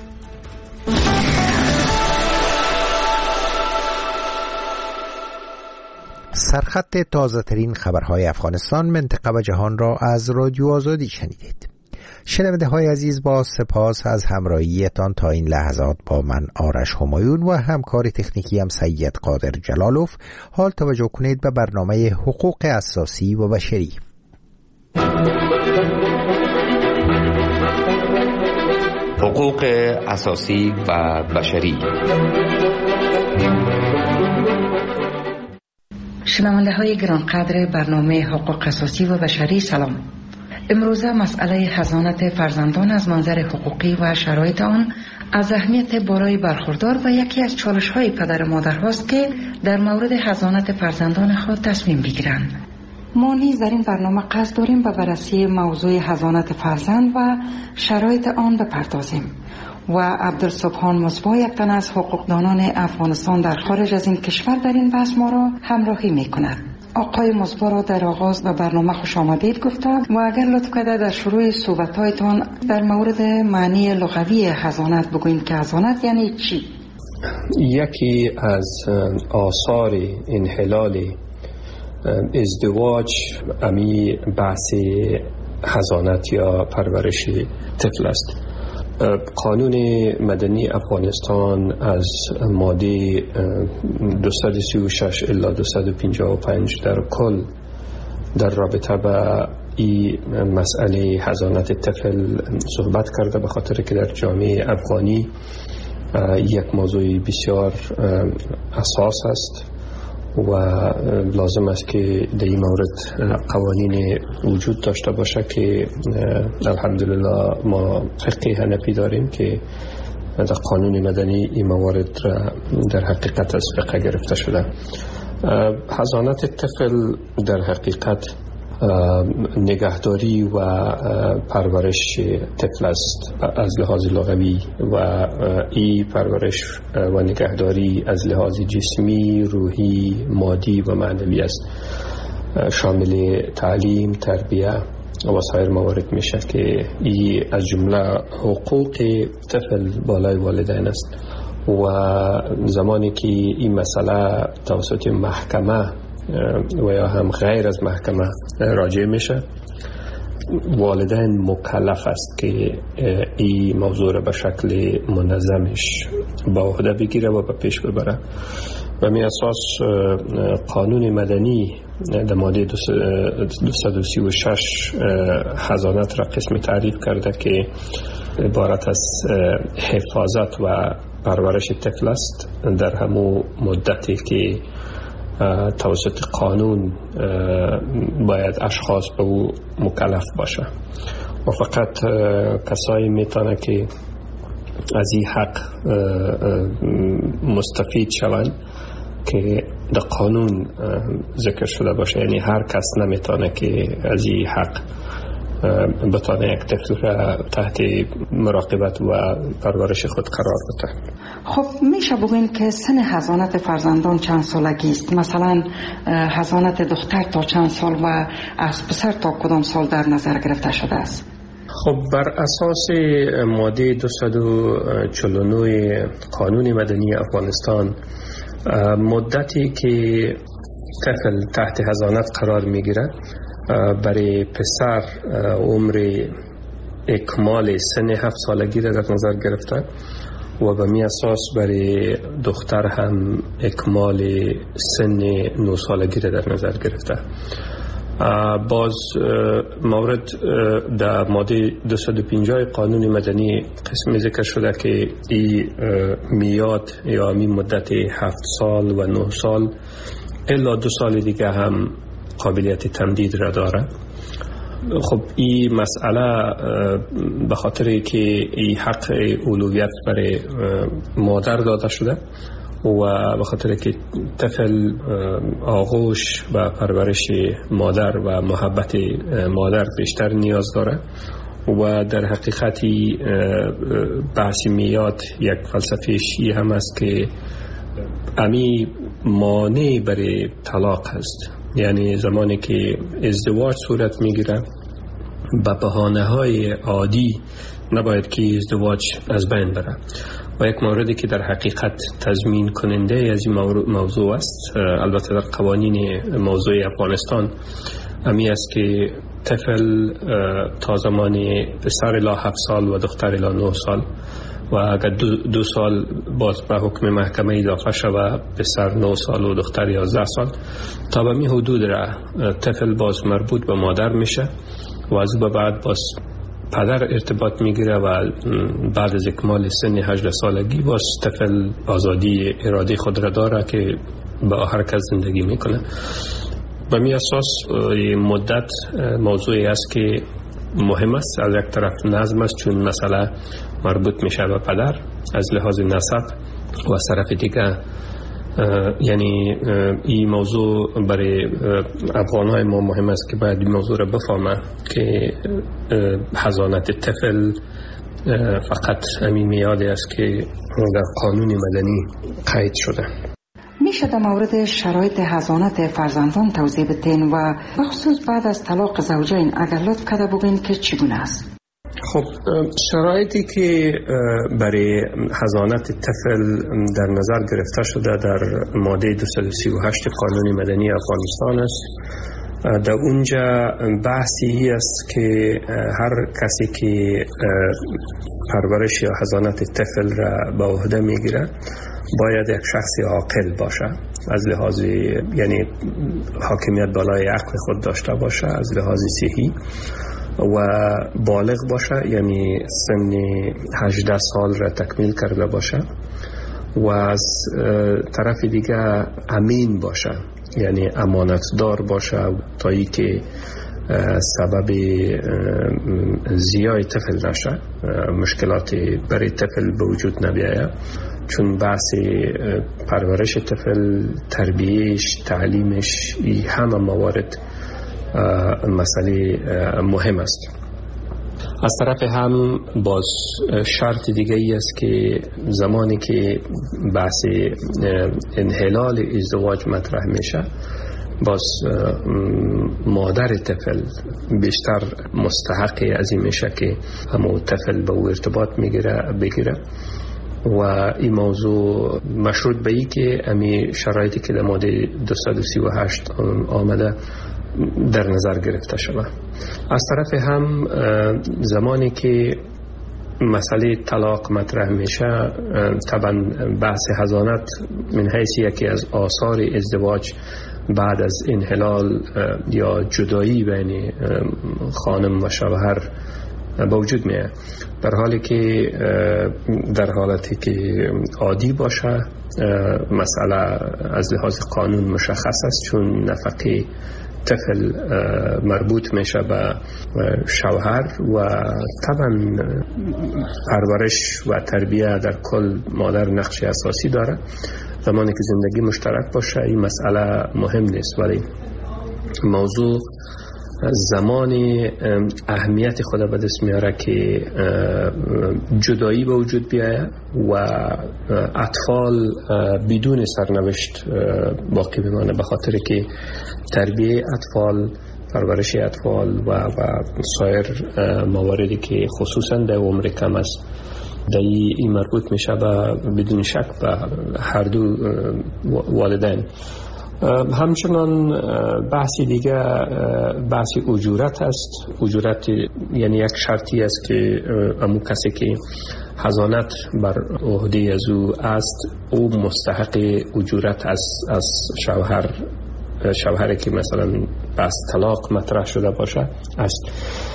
سرخط تازه ترین خبرهای افغانستان، منطقه و جهان را از رادیو آزادی شنیدید. شنونده های عزیز، با سپاس از همراهیتان تا این لحظات با من آرش همایون و همکار تکنیکی هم سید قادر جلالوف. حال توجه کنید به برنامه حقوق اساسی و بشری. حقوق اساسی و بشری. شنونده های گرانقدر برنامه حقوق اساسی و بشری، سلام. امروزه مسئله حضانت فرزندان از منظر حقوقی و شرایط آن از اهمیت بالای برخوردار و یکی از چالش های پدر و مادر هاست که در مورد حضانت فرزندان خود تصمیم بگیرند. ما نیز در این برنامه قصد داریم به بررسی موضوع حضانت فرزند و شرایط آن بپردازیم و عبدالسبحان مصباح، یک تن از حقوقدانان افغانستان در خارج از این کشور، در این بحث ما را همراهی می کند. آقای مصباح را در آغاز به برنامه خوش آمدید گفتم و اگر لطف کرده در شروع صحبت‌هایتان در مورد معنی لغوی حضانت بگویید که حضانت یعنی چی؟ یکی از آثار انحلال ازدواج امی بحث حضانت یا پرورش طفل است. قانون مدنی افغانستان از ماده دویست و سی و شش الی دویست و پنجاه و پنج در کل در رابطه با این مسئله حضانت طفل صحبت کرده، به خاطر که در جامعه افغانی یک موضوع بسیار اساس است و لازم است که در این مورد قوانین وجود داشته باشه که الحمدلله ما فقه حنفی داریم که در قانون مدنی این موارد در حقیقت از فقه گرفته شده. حضانت طفل در حقیقت نگهداری و پرورش طفل است از لحاظ لغوی و این پرورش و نگهداری از لحاظ جسمی، روحی، مادی و معنوی است، شامل تعلیم، تربیه و سایر موارد میشه که این از جمله حقوق طفل بالای والدین است و زمانی که این مسئله توسط محکمه و یا هم غیر از محکمه راجع میشه، والدین مکلف است که این موضوع را به شکل منظمش به عهده بگیره و به پیش ببره و می اساس قانون مدنی در ماده دویست و سی و شش حضانت را قسمی تعریف کرده که عبارت از حفاظت و پرورش طفل است در همون مدتی که توسط قانون باید اشخاص به او مکلف باشه و فقط کسایی میتونه که از این حق مستفید شوند که در قانون ذکر شده باشه. یعنی هر کس نمیتونه که از این حق بتونه یک طفل را تحت مراقبت و پرورش خود قرار بده. خب میشه بگوین که سن حضانت فرزندان چند سالگی است؟ مثلا حضانت دختر تا چند سال و از پسر تا کدام سال در نظر گرفته شده است؟ خب بر اساس ماده دویست و چهل و نه قانون مدنی افغانستان مدتی که طفل تحت حضانت قرار میگیره برای پسر عمر اکمال سن هفت سالگی را در نظر گرفته و به می اساس برای دختر هم اکمال سن نه سالگی را در نظر گرفته. باز مورد در ماده دویست و پنجاه قانون مدنی قسمی ذکر شده که این میاد یا می مدت هفت سال و نه سال الا دو سال دیگه هم قابلیت تمدید را داره. خب این مسئله به خاطر که این حق اولویت برای مادر داده شده و به خاطر که طفل آغوش و پرورش مادر و محبت مادر بیشتر نیاز داره و در حقیقتی بحث میاد یک فلسفه‌ش این هم است که امی مانع برای طلاق هست. یعنی زمانی که ازدواج صورت میگیره به بهانه های عادی نباید که ازدواج از بین بره و یک موردی که در حقیقت تضمین کننده از این موضوع است، البته در قوانین موضوع افغانستان امی است که طفل تا زمان پسر الی هفت سال و دختر الی نه سال و اگر دو, دو سال باز به حکم محکمه اضافه شود پسر نه سال و دختر یازده سال تا به می حدود را طفل باز مربوط به مادر میشه و از به بعد باز پدر ارتباط میگیره و بعد از اکمال سن هجده سالگی باز طفل آزادی اراده خود را داره که با هر کس زندگی میکنه. به می اساس مدت موضوعی است که مهم است. از یک طرف نظم است چون مسئله مربوط میشه به پدر از لحاظ نسب و از طرف دیگه یعنی این موضوع برای افغانهای ما مهم است که باید این موضوع را بفهمه که حضانت طفل فقط همین میادی است که در قانون مدنی قید شده. میشه در مورد شرایط حضانت فرزندان توضیح بدین و بخصوص بعد از طلاق زوجین اگر لطف کرده بگین که چگونه است؟ خب شرایطی که برای حضانت طفل در نظر گرفته شده در ماده دویست و سی و هشت قانون مدنی افغانستان است. در اونجا بحثی است که هر کسی که پرورش یا حضانت طفل را به عهده میگیره باید یک شخص عاقل باشه، از لحاظ یعنی حاکمیت بالای عقل خود داشته باشه، از لحاظ صحی و بالغ باشه، یعنی سن هجده سال را تکمیل کرده باشه و از طرف دیگه امین باشه، یعنی امانتدار باشه تا ای که سبب زیای طفل نشه، مشکلات برای طفل به وجود نبیاید، چون بحث پرورش طفل، تربیهش، تعلیمش، این همه موارد مسئله مهم است. از طرف هم باز شرط دیگه ای است که زمانی که بحث انحلال ازدواج مطرح میشه باز مادر طفل بیشتر مستحق از این میشه که همون طفل به او ارتباط میگیره بگیره و این موضوع مشروط به ای که امی شرایطی که در ماده دویست و سی و هشت آمده در نظر گرفته شود. از طرف هم زمانی که مسئله طلاق مطرح میشه، طبعا بحث حضانت من حیث یکی از آثار ازدواج بعد از انحلال یا جدایی بین خانم و شوهر به وجود میاد، در حالی که در حالتی که عادی باشه مسئله از لحاظ قانون مشخص است، چون نفقه طفل مربوط میشه به شوهر و طبعا پرورش و تربیه در کل مادر نقش اساسی داره. زمانی که زندگی مشترک باشه این مسئله مهم نیست، ولی موضوع زمان اهمیت خود به دست میاره که جدایی به وجود بیاید و اطفال بدون سرنوشت باقی بمانه، به خاطر که تربیه اطفال، پرورش اطفال و, و سایر مواردی که خصوصا در عمر کم است در این مربوط میشه و بدون شک به هر دو والدین. همچنان بحثی دیگه بحث اجورت است. اجورت یعنی یک شرطی است که امو کسی که حضانت بر عهده از او است او مستحق اجورت از از شوهر شوهری که مثلا بحث طلاق مطرح شده باشه است.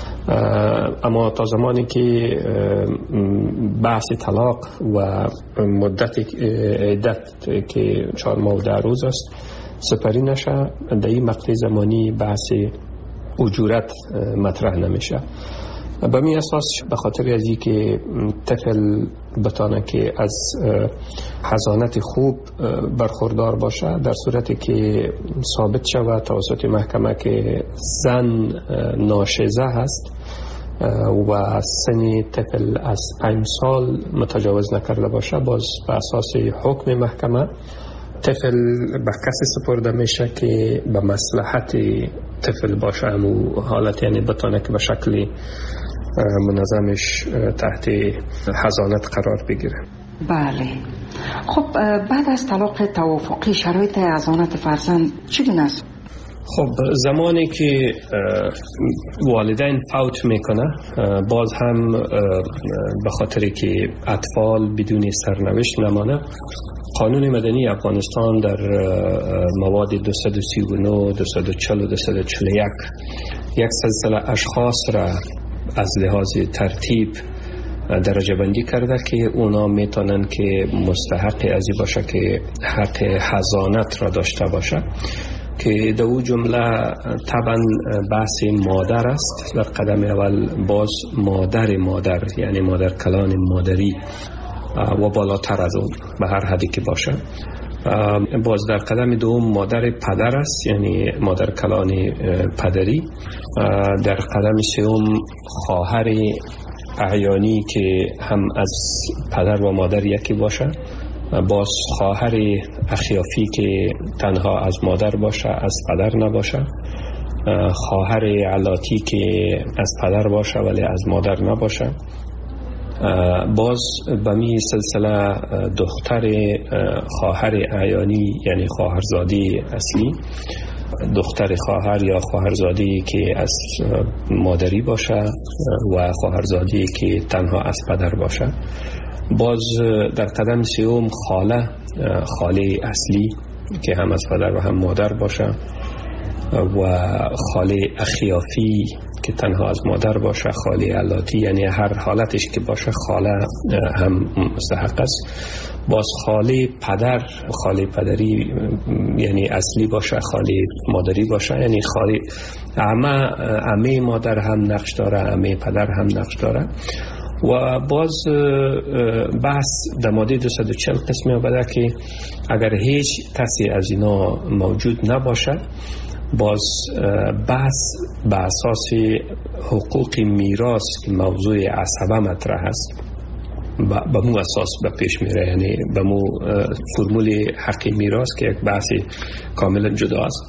اما تا زمانی که بحث طلاق و مدت عدت که چهار ماه و ده روز است سپری نشه، در این مقطع زمانی بحث اجورت مطرح نمیشه. به می اساس به خاطر از این که طفل بتانه که از حضانت خوب برخوردار باشه، در صورتی که ثابت شود توسط محکمه که زن ناشزه هست و سن طفل از پنج سال متجاوز نکرده باشه، باز به اساس حکم محکمه طفل به کسی سپرده میشه که به مصلحت طفل باشه، همون حالت یعنی بتانه که به شکل منظمش تحت حضانت قرار بگیره. بله. خب بعد از طلاق توافقی شرایط حضانت فرزند چگونه است؟ خب زمانی که والدین فوت میکنه، باز هم به خاطر که اطفال بدون سرنوشت نمانه، قانون مدنی افغانستان در مواد دویست و سی و نه، دویست و چهل و دویست و چهل و یک یک سلسله اشخاص را از لحاظ ترتیب درجه بندی کرده که اونا میتونن که مستحق ازی باشه که حق حضانت را داشته باشه، که در او جمله طبعا بحث مادر است. در قدم اول باز مادر مادر یعنی مادر کلان مادری و بالاتر از اون به هر حدی که باشه. باز در قدم دوم مادر پدر است یعنی مادر کلان پدری. در قدم سوم خواهر اعیانی که هم از پدر و مادر یکی باشه. باز خواهر اخیافی که تنها از مادر باشه از پدر نباشه. خواهر علاتی که از پدر باشه ولی از مادر نباشه. باز به می سلسله دختر خواهر اعیانی یعنی خواهرزاده اصلی، دختر خواهر یا خواهرزاده که از مادری باشه و خواهرزاده که تنها از پدر باشه. باز در قدم سوم خاله، خاله اصلی که هم از پدر و هم مادر باشه و خاله اخیافی که تنها از مادر باشه. خاله علاتی یعنی هر حالتش که باشه خاله هم مستحق است. باز خاله پدر، خاله پدری یعنی اصلی باشه، خاله مادری باشه یعنی خاله عمه، عمه مادر هم نقش داره، عمه پدر هم نقش داره. و باز بحث در ماده دویست و چهل قسمی آمده که اگر هیچ کسی از اینا موجود نباشه، باز بحث به اساس حقوق میراث که موضوع عصبه مطرح است به مو اساس به پیش میره، یعنی به مو فرمول حق میراث که یک بحث کاملا جدا است،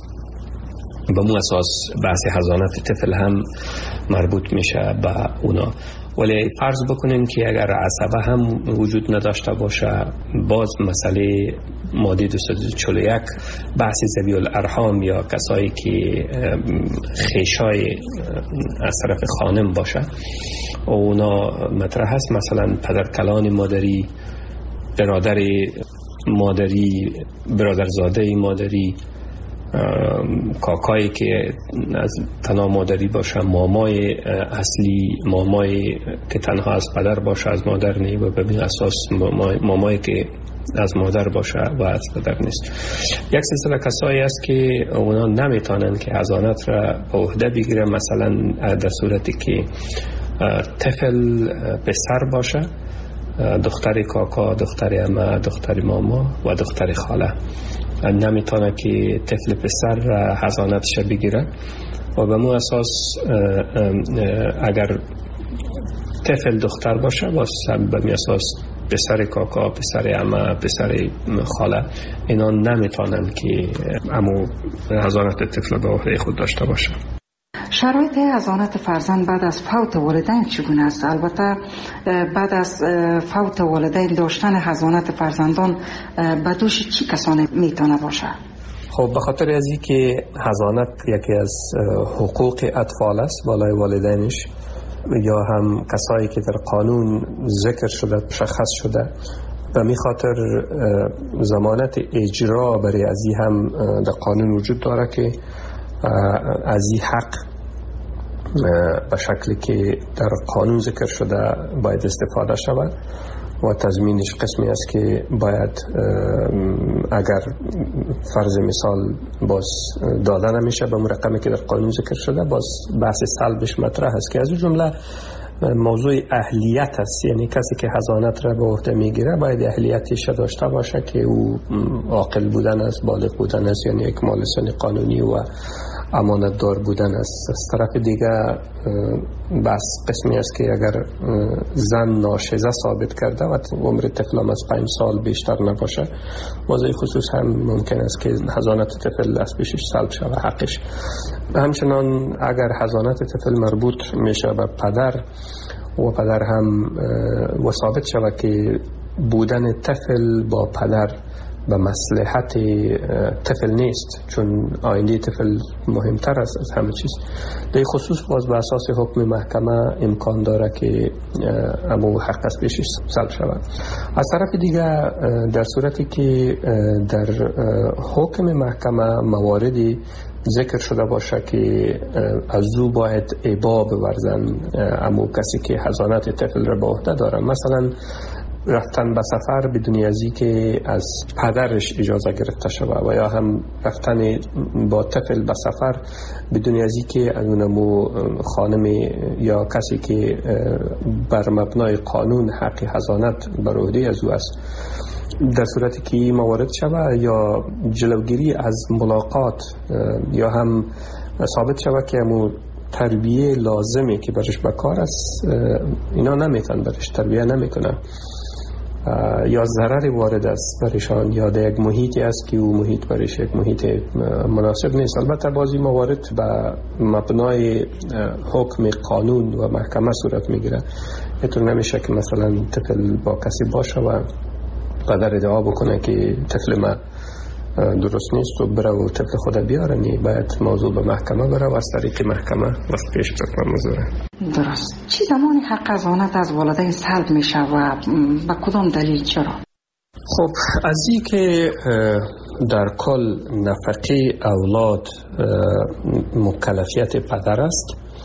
به مو اساس بحث حضانت طفل هم مربوط میشه به اونا. ولی فرض بکنیم که اگر عصبه هم وجود نداشته باشه، باز مسئله ماده دویست و چهل و یک بحث ذوی الارحام یا کسایی که خیشای از طرف خانم باشه اونا مطرح هست. مثلا پدرکلان مادری، برادر مادری، برادرزاده مادری، کاکایی که از تنها مادری باشه، مامای اصلی، مامای که تنها از پدر باشه از مادر نیست و به اساس مامایی که از مادر باشه و از پدر نیست. یک سلسله کسایی است که اونا نمیتونن که حضانت را به عهده بگیرن، مثلا در صورتی که طفل پسر باشه، دختر کاکا، دختر عمه، دختر ماما و دختر خاله نمیتونه که طفل پسر حضانتش بگیره و به مو اساس اگر طفل دختر باشه باز به می اساس پسر کاکا، پسر عمه، پسر خاله اینا نمیتونن که امو حضانت طفل به عهده خود داشته باشه. شرایط حضانت فرزند بعد از فوت والدین چگونه است؟ البته بعد از فوت والدین داشتن حضانت فرزندان به دوش چی کسانی میتونه باشه؟ خب به خاطر از این که حضانت یکی از حقوق اطفال است بالای والدینش، یا هم کسایی که در قانون ذکر شده مشخص شده و می خاطر ضمانت اجرا برای از این هم در قانون وجود داره که از این حق به شکلی که در قانون ذکر شده باید استفاده شود و تضمینش قسمی است که باید اگر فرض مثال باز داده نمیشه به رقمی که در قانون ذکر شده، باز بحث سلبش مطرح است که از اون جمله موضوع اهلیت است. یعنی کسی که حضانت را به عهده میگیره باید اهلیتش داشته باشه که او عاقل بودن است، بالغ بودن است، یعنی اکمال سن قانونی و امانت دار بودن است. از طرف دیگه بس قسمی است که اگر زن ناشزه ثابت کرده و عمر طفل از پنج سال بیشتر نباشه، موضوع خصوص هم ممکن است که حضانت طفل از پیشش سلب شود حقش. همچنان اگر حضانت طفل مربوط میشه به پدر و پدر هم و ثابت شود که بودن طفل با پدر به مصلحت طفل نیست، چون آینده طفل مهمتر است از همه چیز، در خصوص باز به اساس حکم محکمه امکان داره که امو حق از پیشش سلب شود. از طرف دیگه در صورتی که در حکم محکمه مواردی ذکر شده باشه که از او باید ابا بورزن امو کسی که حضانت طفل را به عهده داره، مثلا رفتن به سفر بدون ازی که از پدرش اجازه گرفته شود و یا هم رفتن با طفل به سفر بدون ازی که از اونمو خانم یا کسی که بر مبنای قانون حق حضانت بر عهده از او است، در صورتی که این موارد شود یا جلوگیری از ملاقات یا هم ثابت شود که امو تربیه لازمی که برش بکار است اینا نمیتن برش تربیه نمیکنن یا ضرر وارد است برشان یا در یک محیطی است که او محیط برش یک محیط مناسب نیست. البته بعضی موارد به مبنای حکم قانون و محکمه صورت میگیره. اینطور نمیشه که مثلا طفل با کسی باشه و پدر ادعا بکنه که طفل ما درست نیست و بره و طفل خود بیارنی، باید موضوع به محکمه بره و از طریق محکمه وقت پیش بکنه موضوع. درست. چی زمانی حق حضانت از والدین سلب میشه و با کدام دلیل چرا؟ خب از این که در کل نفقه اولاد مکلفیت پدر است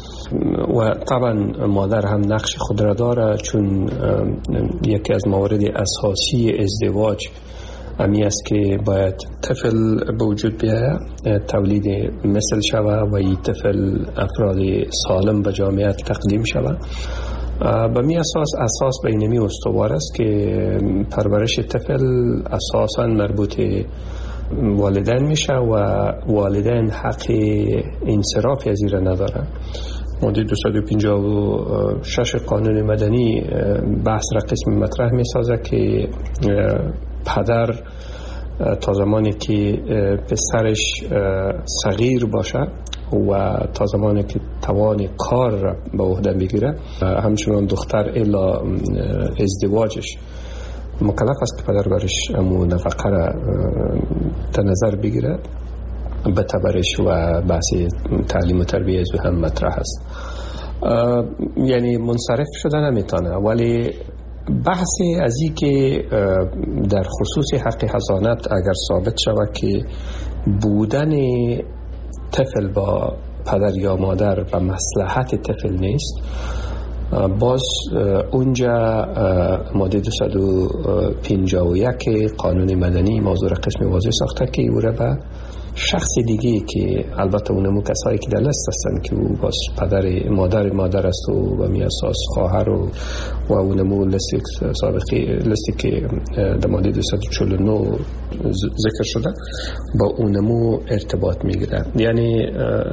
و طبعا مادر هم نقش خود را داره، چون یکی از موارد اساسی ازدواج امی است که باید طفل به وجود بیاید، تولید مثل شود و این طفل افراد سالم به جامعه تقدیم شود. به می اساس اساس بینمی استوار است که پرورش طفل اساساً مربوط والدین میشه و والدین حق انصراف از این ندارن. ماده دویست و پنجاه و شش قانون مدنی بحث را قسمی مطرح می سازه که پدر تا زمانی که پسرش صغیر باشه و تا زمانی که توان کار را به عهده بگیره، همچنان دختر الا ازدواجش مکلف است که پدر برش امو نفقه را در نظر بگیره، به تبرش و بحث تعلیم و تربیت هم مطرح است. یعنی منصرف شده نمیتونه، ولی بحثی از این که در خصوص حق حضانت اگر ثابت شود که بودن طفل با پدر یا مادر به مصلحت طفل نیست، باز اونجا ماده دویست و پنجاه و یک قانون مدنی موضوع قسم واضح ساخته که او را به شخص دیگه که البته اونمو کسایی که در لست هستن که او باز پدر مادر مادر است و به می اساس خواهر و و اونمو لستی سابقی لستی که در ماده دویست و چهل و نه ذکر شده با اونمو ارتباط میگیره. یعنی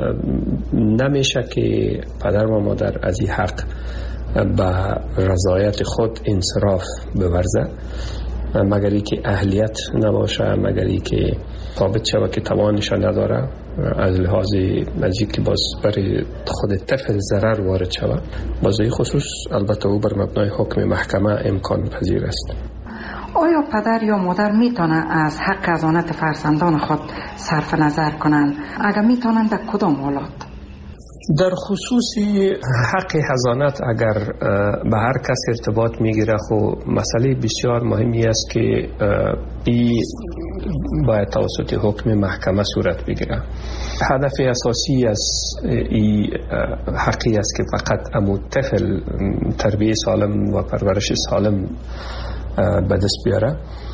نمیشه که پدر و مادر از این حق به رضایت خود انصراف بورزه مگر ای که اهلیت نباشه، مگر ای که ثابت شود که توانش نداره، از لحاظ از که باز برای خود طفل ضرر وارد شود. باز این خصوص البته او بر مبنای حکم محکمه امکان پذیر است. آیا پدر یا مادر میتونه از حق حضانت فرزندان خود صرف نظر کنند؟ اگر میتونن در کدام حالات؟ در خصوص حق حضانت اگر به هر کس ارتباط میگیره، خب مسئله بسیار مهمی است که این باید توسط حکم محکمه صورت بگیره. هدف اساسی از این حقی است که فقط امو طفل تربیت سالم و پرورش سالم به دست بیاره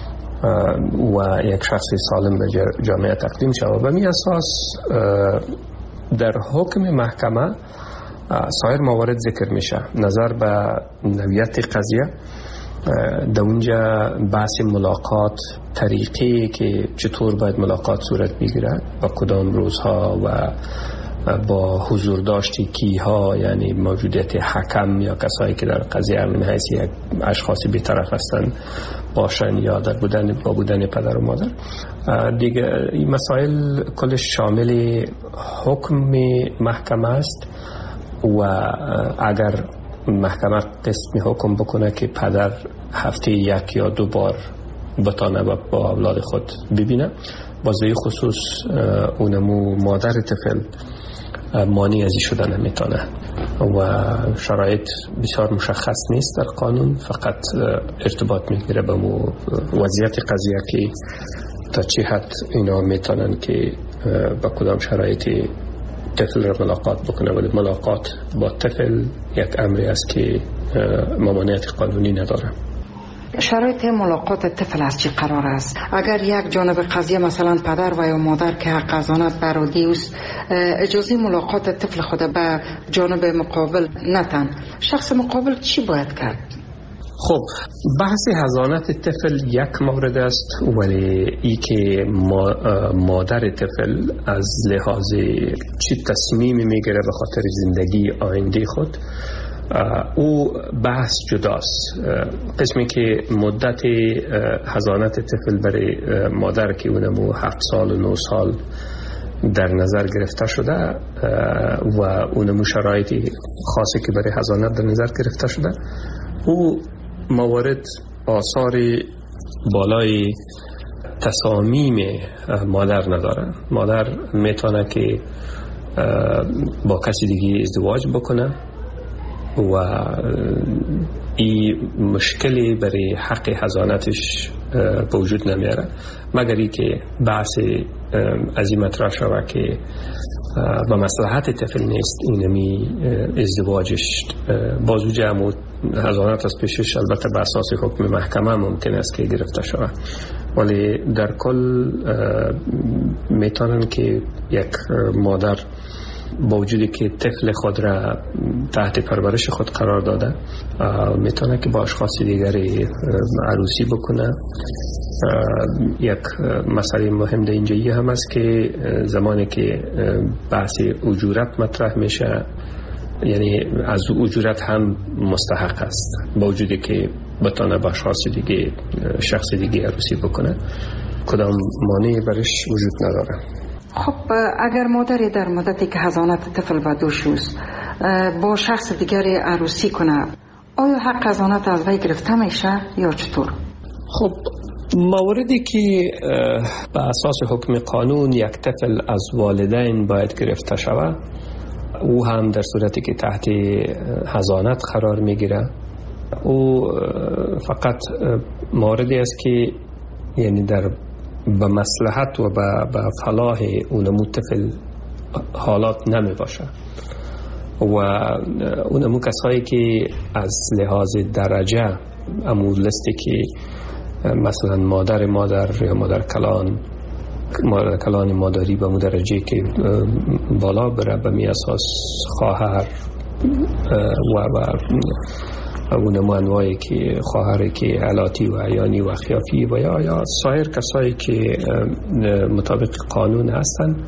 و یک شخص سالم به جامعه تقدیم شود. به می اساس در حکم محکمه سایر موارد ذکر میشه. نظر به نوعیت قضیه، در اونجا بحث ملاقات، طریقی که چطور باید ملاقات صورت بگیره، با کدام روزها و با حضور داشتی کیها، یعنی موجودیت حکم یا کسایی که در قضیه من حیث یک اشخاصی بی‌طرف هستند باشن یا در بودن با بودن پدر و مادر. دیگه این مسائل کلش شامل حکم محکمه است و اگر محکمه قسم حکم بکنه که پدر هفته یک یا دو بار بتانه با اولاد خود ببینه، بازه خصوص اونمو مادر طفل مانی ازی شدن نمیتونه و شرایط بسیار مشخص نیست در قانون، فقط ارتباط میگیره به وضعیت قضیه که تا چه حد اینا میتونن که با کدام شرایطی طفل را ملاقات بکنه. ولی ملاقات با طفل یک امری است که ممانعت قانونی نداره. شرایط ملاقات طفل از چی قرار است؟ اگر یک جانب قضیه مثلا پدر و یا مادر که حق حضانت بر عهده است اجازه ملاقات طفل خود به جانب مقابل نتن، شخص مقابل چی باید کرد؟ خب بحث حضانت طفل یک مورد است، ولی ای که مادر طفل از لحاظ چی تصمیمی میگیره به خاطر زندگی آینده خود، او بحث جداست. قسمی که مدت حضانت طفل برای مادر که اونمو هفت سال و نه سال در نظر گرفته شده و اونمو شرایطی خاصی که برای حضانت در نظر گرفته شده، او موارد آثار بالای تصامیم مادر نداره. مادر میتونه که با کسی دیگه ازدواج بکنه و این مشکلی برای حق حضانتش به وجود نمیاره، مگر ای که بحث از این مطرح شود که با مصلحت طفل نیست اینمی ازدواجش بازو جمع حضانت از پیشش، البته به اساس حکم محکمه ممکن است که گرفته شود. ولی در کل میتونن که یک مادر با وجودی که طفل خود را تحت پرورش خود قرار داده میتونه که با اشخاص دیگری عروسی بکنه. یک مسئله مهم در اینجایی هم است که زمانی که بحث اجورت مطرح میشه، یعنی از اجورت هم مستحق است با وجودی که بتونه با اشخاص دیگه شخص دیگه عروسی بکنه، کدام مانعی برش وجود نداره. خب اگر مادری در مدتی که حضانت طفل به دوش است با شخص دیگری عروسی کنه، آیا حق حضانت از وی گرفته میشه یا چطور؟ خب موردی که به اساس حکم قانون یک طفل از والدین باید گرفته شود، او هم در صورتی که تحت حضانت قرار میگیره، او فقط موردی است که یعنی در به مصلحت و به فلاح اونمو طفل حالات نمی باشه و اونمو کسایی که از لحاظ درجه امو لستی که مثلا مادر مادر یا مادر کلان مادر کلان مادری به مو درجه که بالا بره، به می اساس خواهر و و اونمو انواعی که خواهری که علاتی و عیانی و خیافی و یا یا سایر کسایی که مطابق قانون هستن،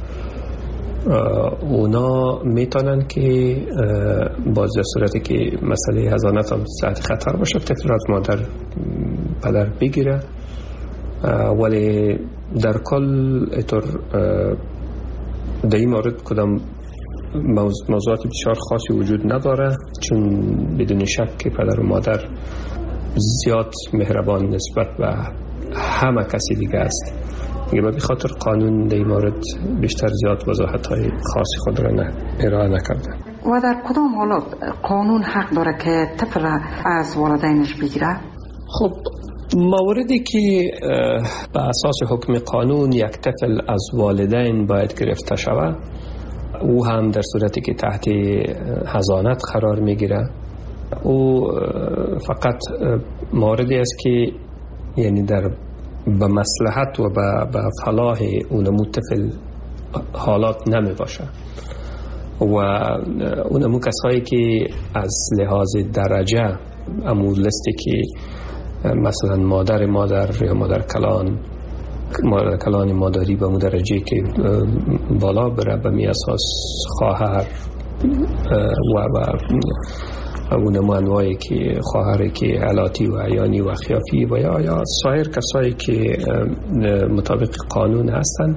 اونا میتونن که باز در صورتی که مسئله حضانت هم تحت خطر باشه طفل از مادر پدر بگیره، ولی در کل اطور در این مورد کدام موضوعات بسیار خاصی وجود نداره، چون بدون شک که پدر و مادر زیاد مهربان نسبت به همه کسی دیگه است. دیگه به خاطر قانون در این مورد بیشتر زیاد وضاحت های خاصی خود را نه ارائه نکرده. و در کدام حالات قانون حق داره که طفل از والدینش بگیره؟ خب موردی که به اساس حکم قانون یک طفل از والدین باید گرفته شود، او هم در صورتی که تحت حضانت قرار میگیره، او فقط موردی است که یعنی در به مصلحت و به فلاح اونمو طفل حالات نمی باشه و اونمو کسایی که از لحاظ درجه امو لستی که مثلا مادر مادر یا مادر کلان مادر کلان مادری به مو درجه که بالا بره، به می اساس خواهر و و اونمو انواعی که خواهری که علاتی و عیانی و خیافی و یا یا سایر کسایی که مطابق قانون هستن،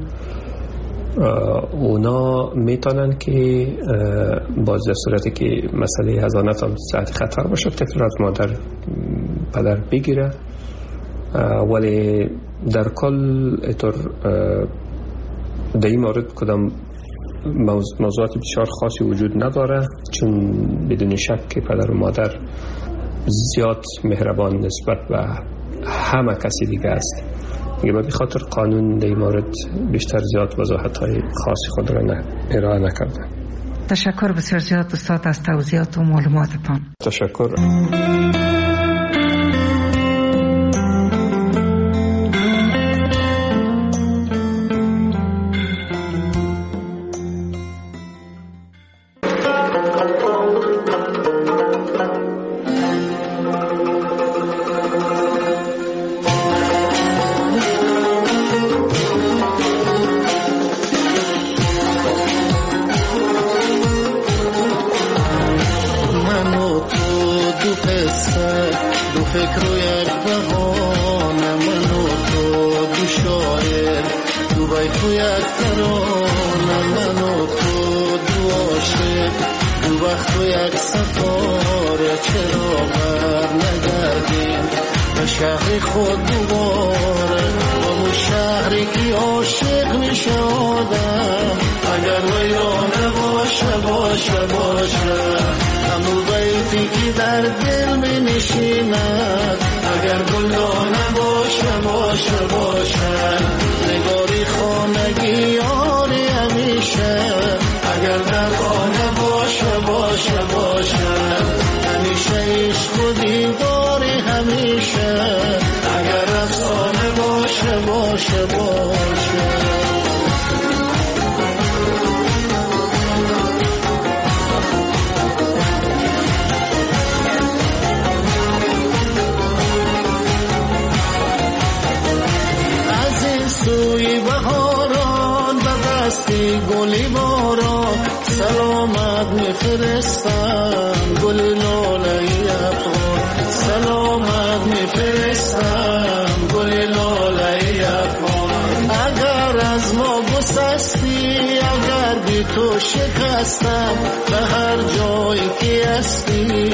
اونا میتونن که باز در صورتی که مسئله حضانت هم تحت خطر باشه طفل از مادر پدر بگیره، ولی در کل اطور در این مورد کدام موضوعات بسیار خاصی وجود نداره، چون بدون شک که پدر و مادر زیاد مهربان نسبت به همه کسی دیگه است. دیگه به خاطر قانون در این مورد بیشتر زیاد وضاحت های خاصی خود را نه ارائه نکرده. تشکر بسیار زیاد استاد از توضیحات و معلوماتتان. تشکر. شهر خود دوباره و اون شهری که عاشق می شدم، اگر ویرانه باشه باشه باشه همون بیتی که در دل می نشیند، اگر گلدانه باشه باشه باشه نگاری خانگی یاری همیشه، اگر در خانه باشه باشه باشه همیشه عشق و دیداری همیشه، اگر افسانه باشه باشه باشه. از این سوی بهاران به دستی گلی باران سلامت میفرستم، گل لاله افغان سلامت میفرستم، گل لاله افغان. اگر از ما گسستی شکستم به هر جایی که هستی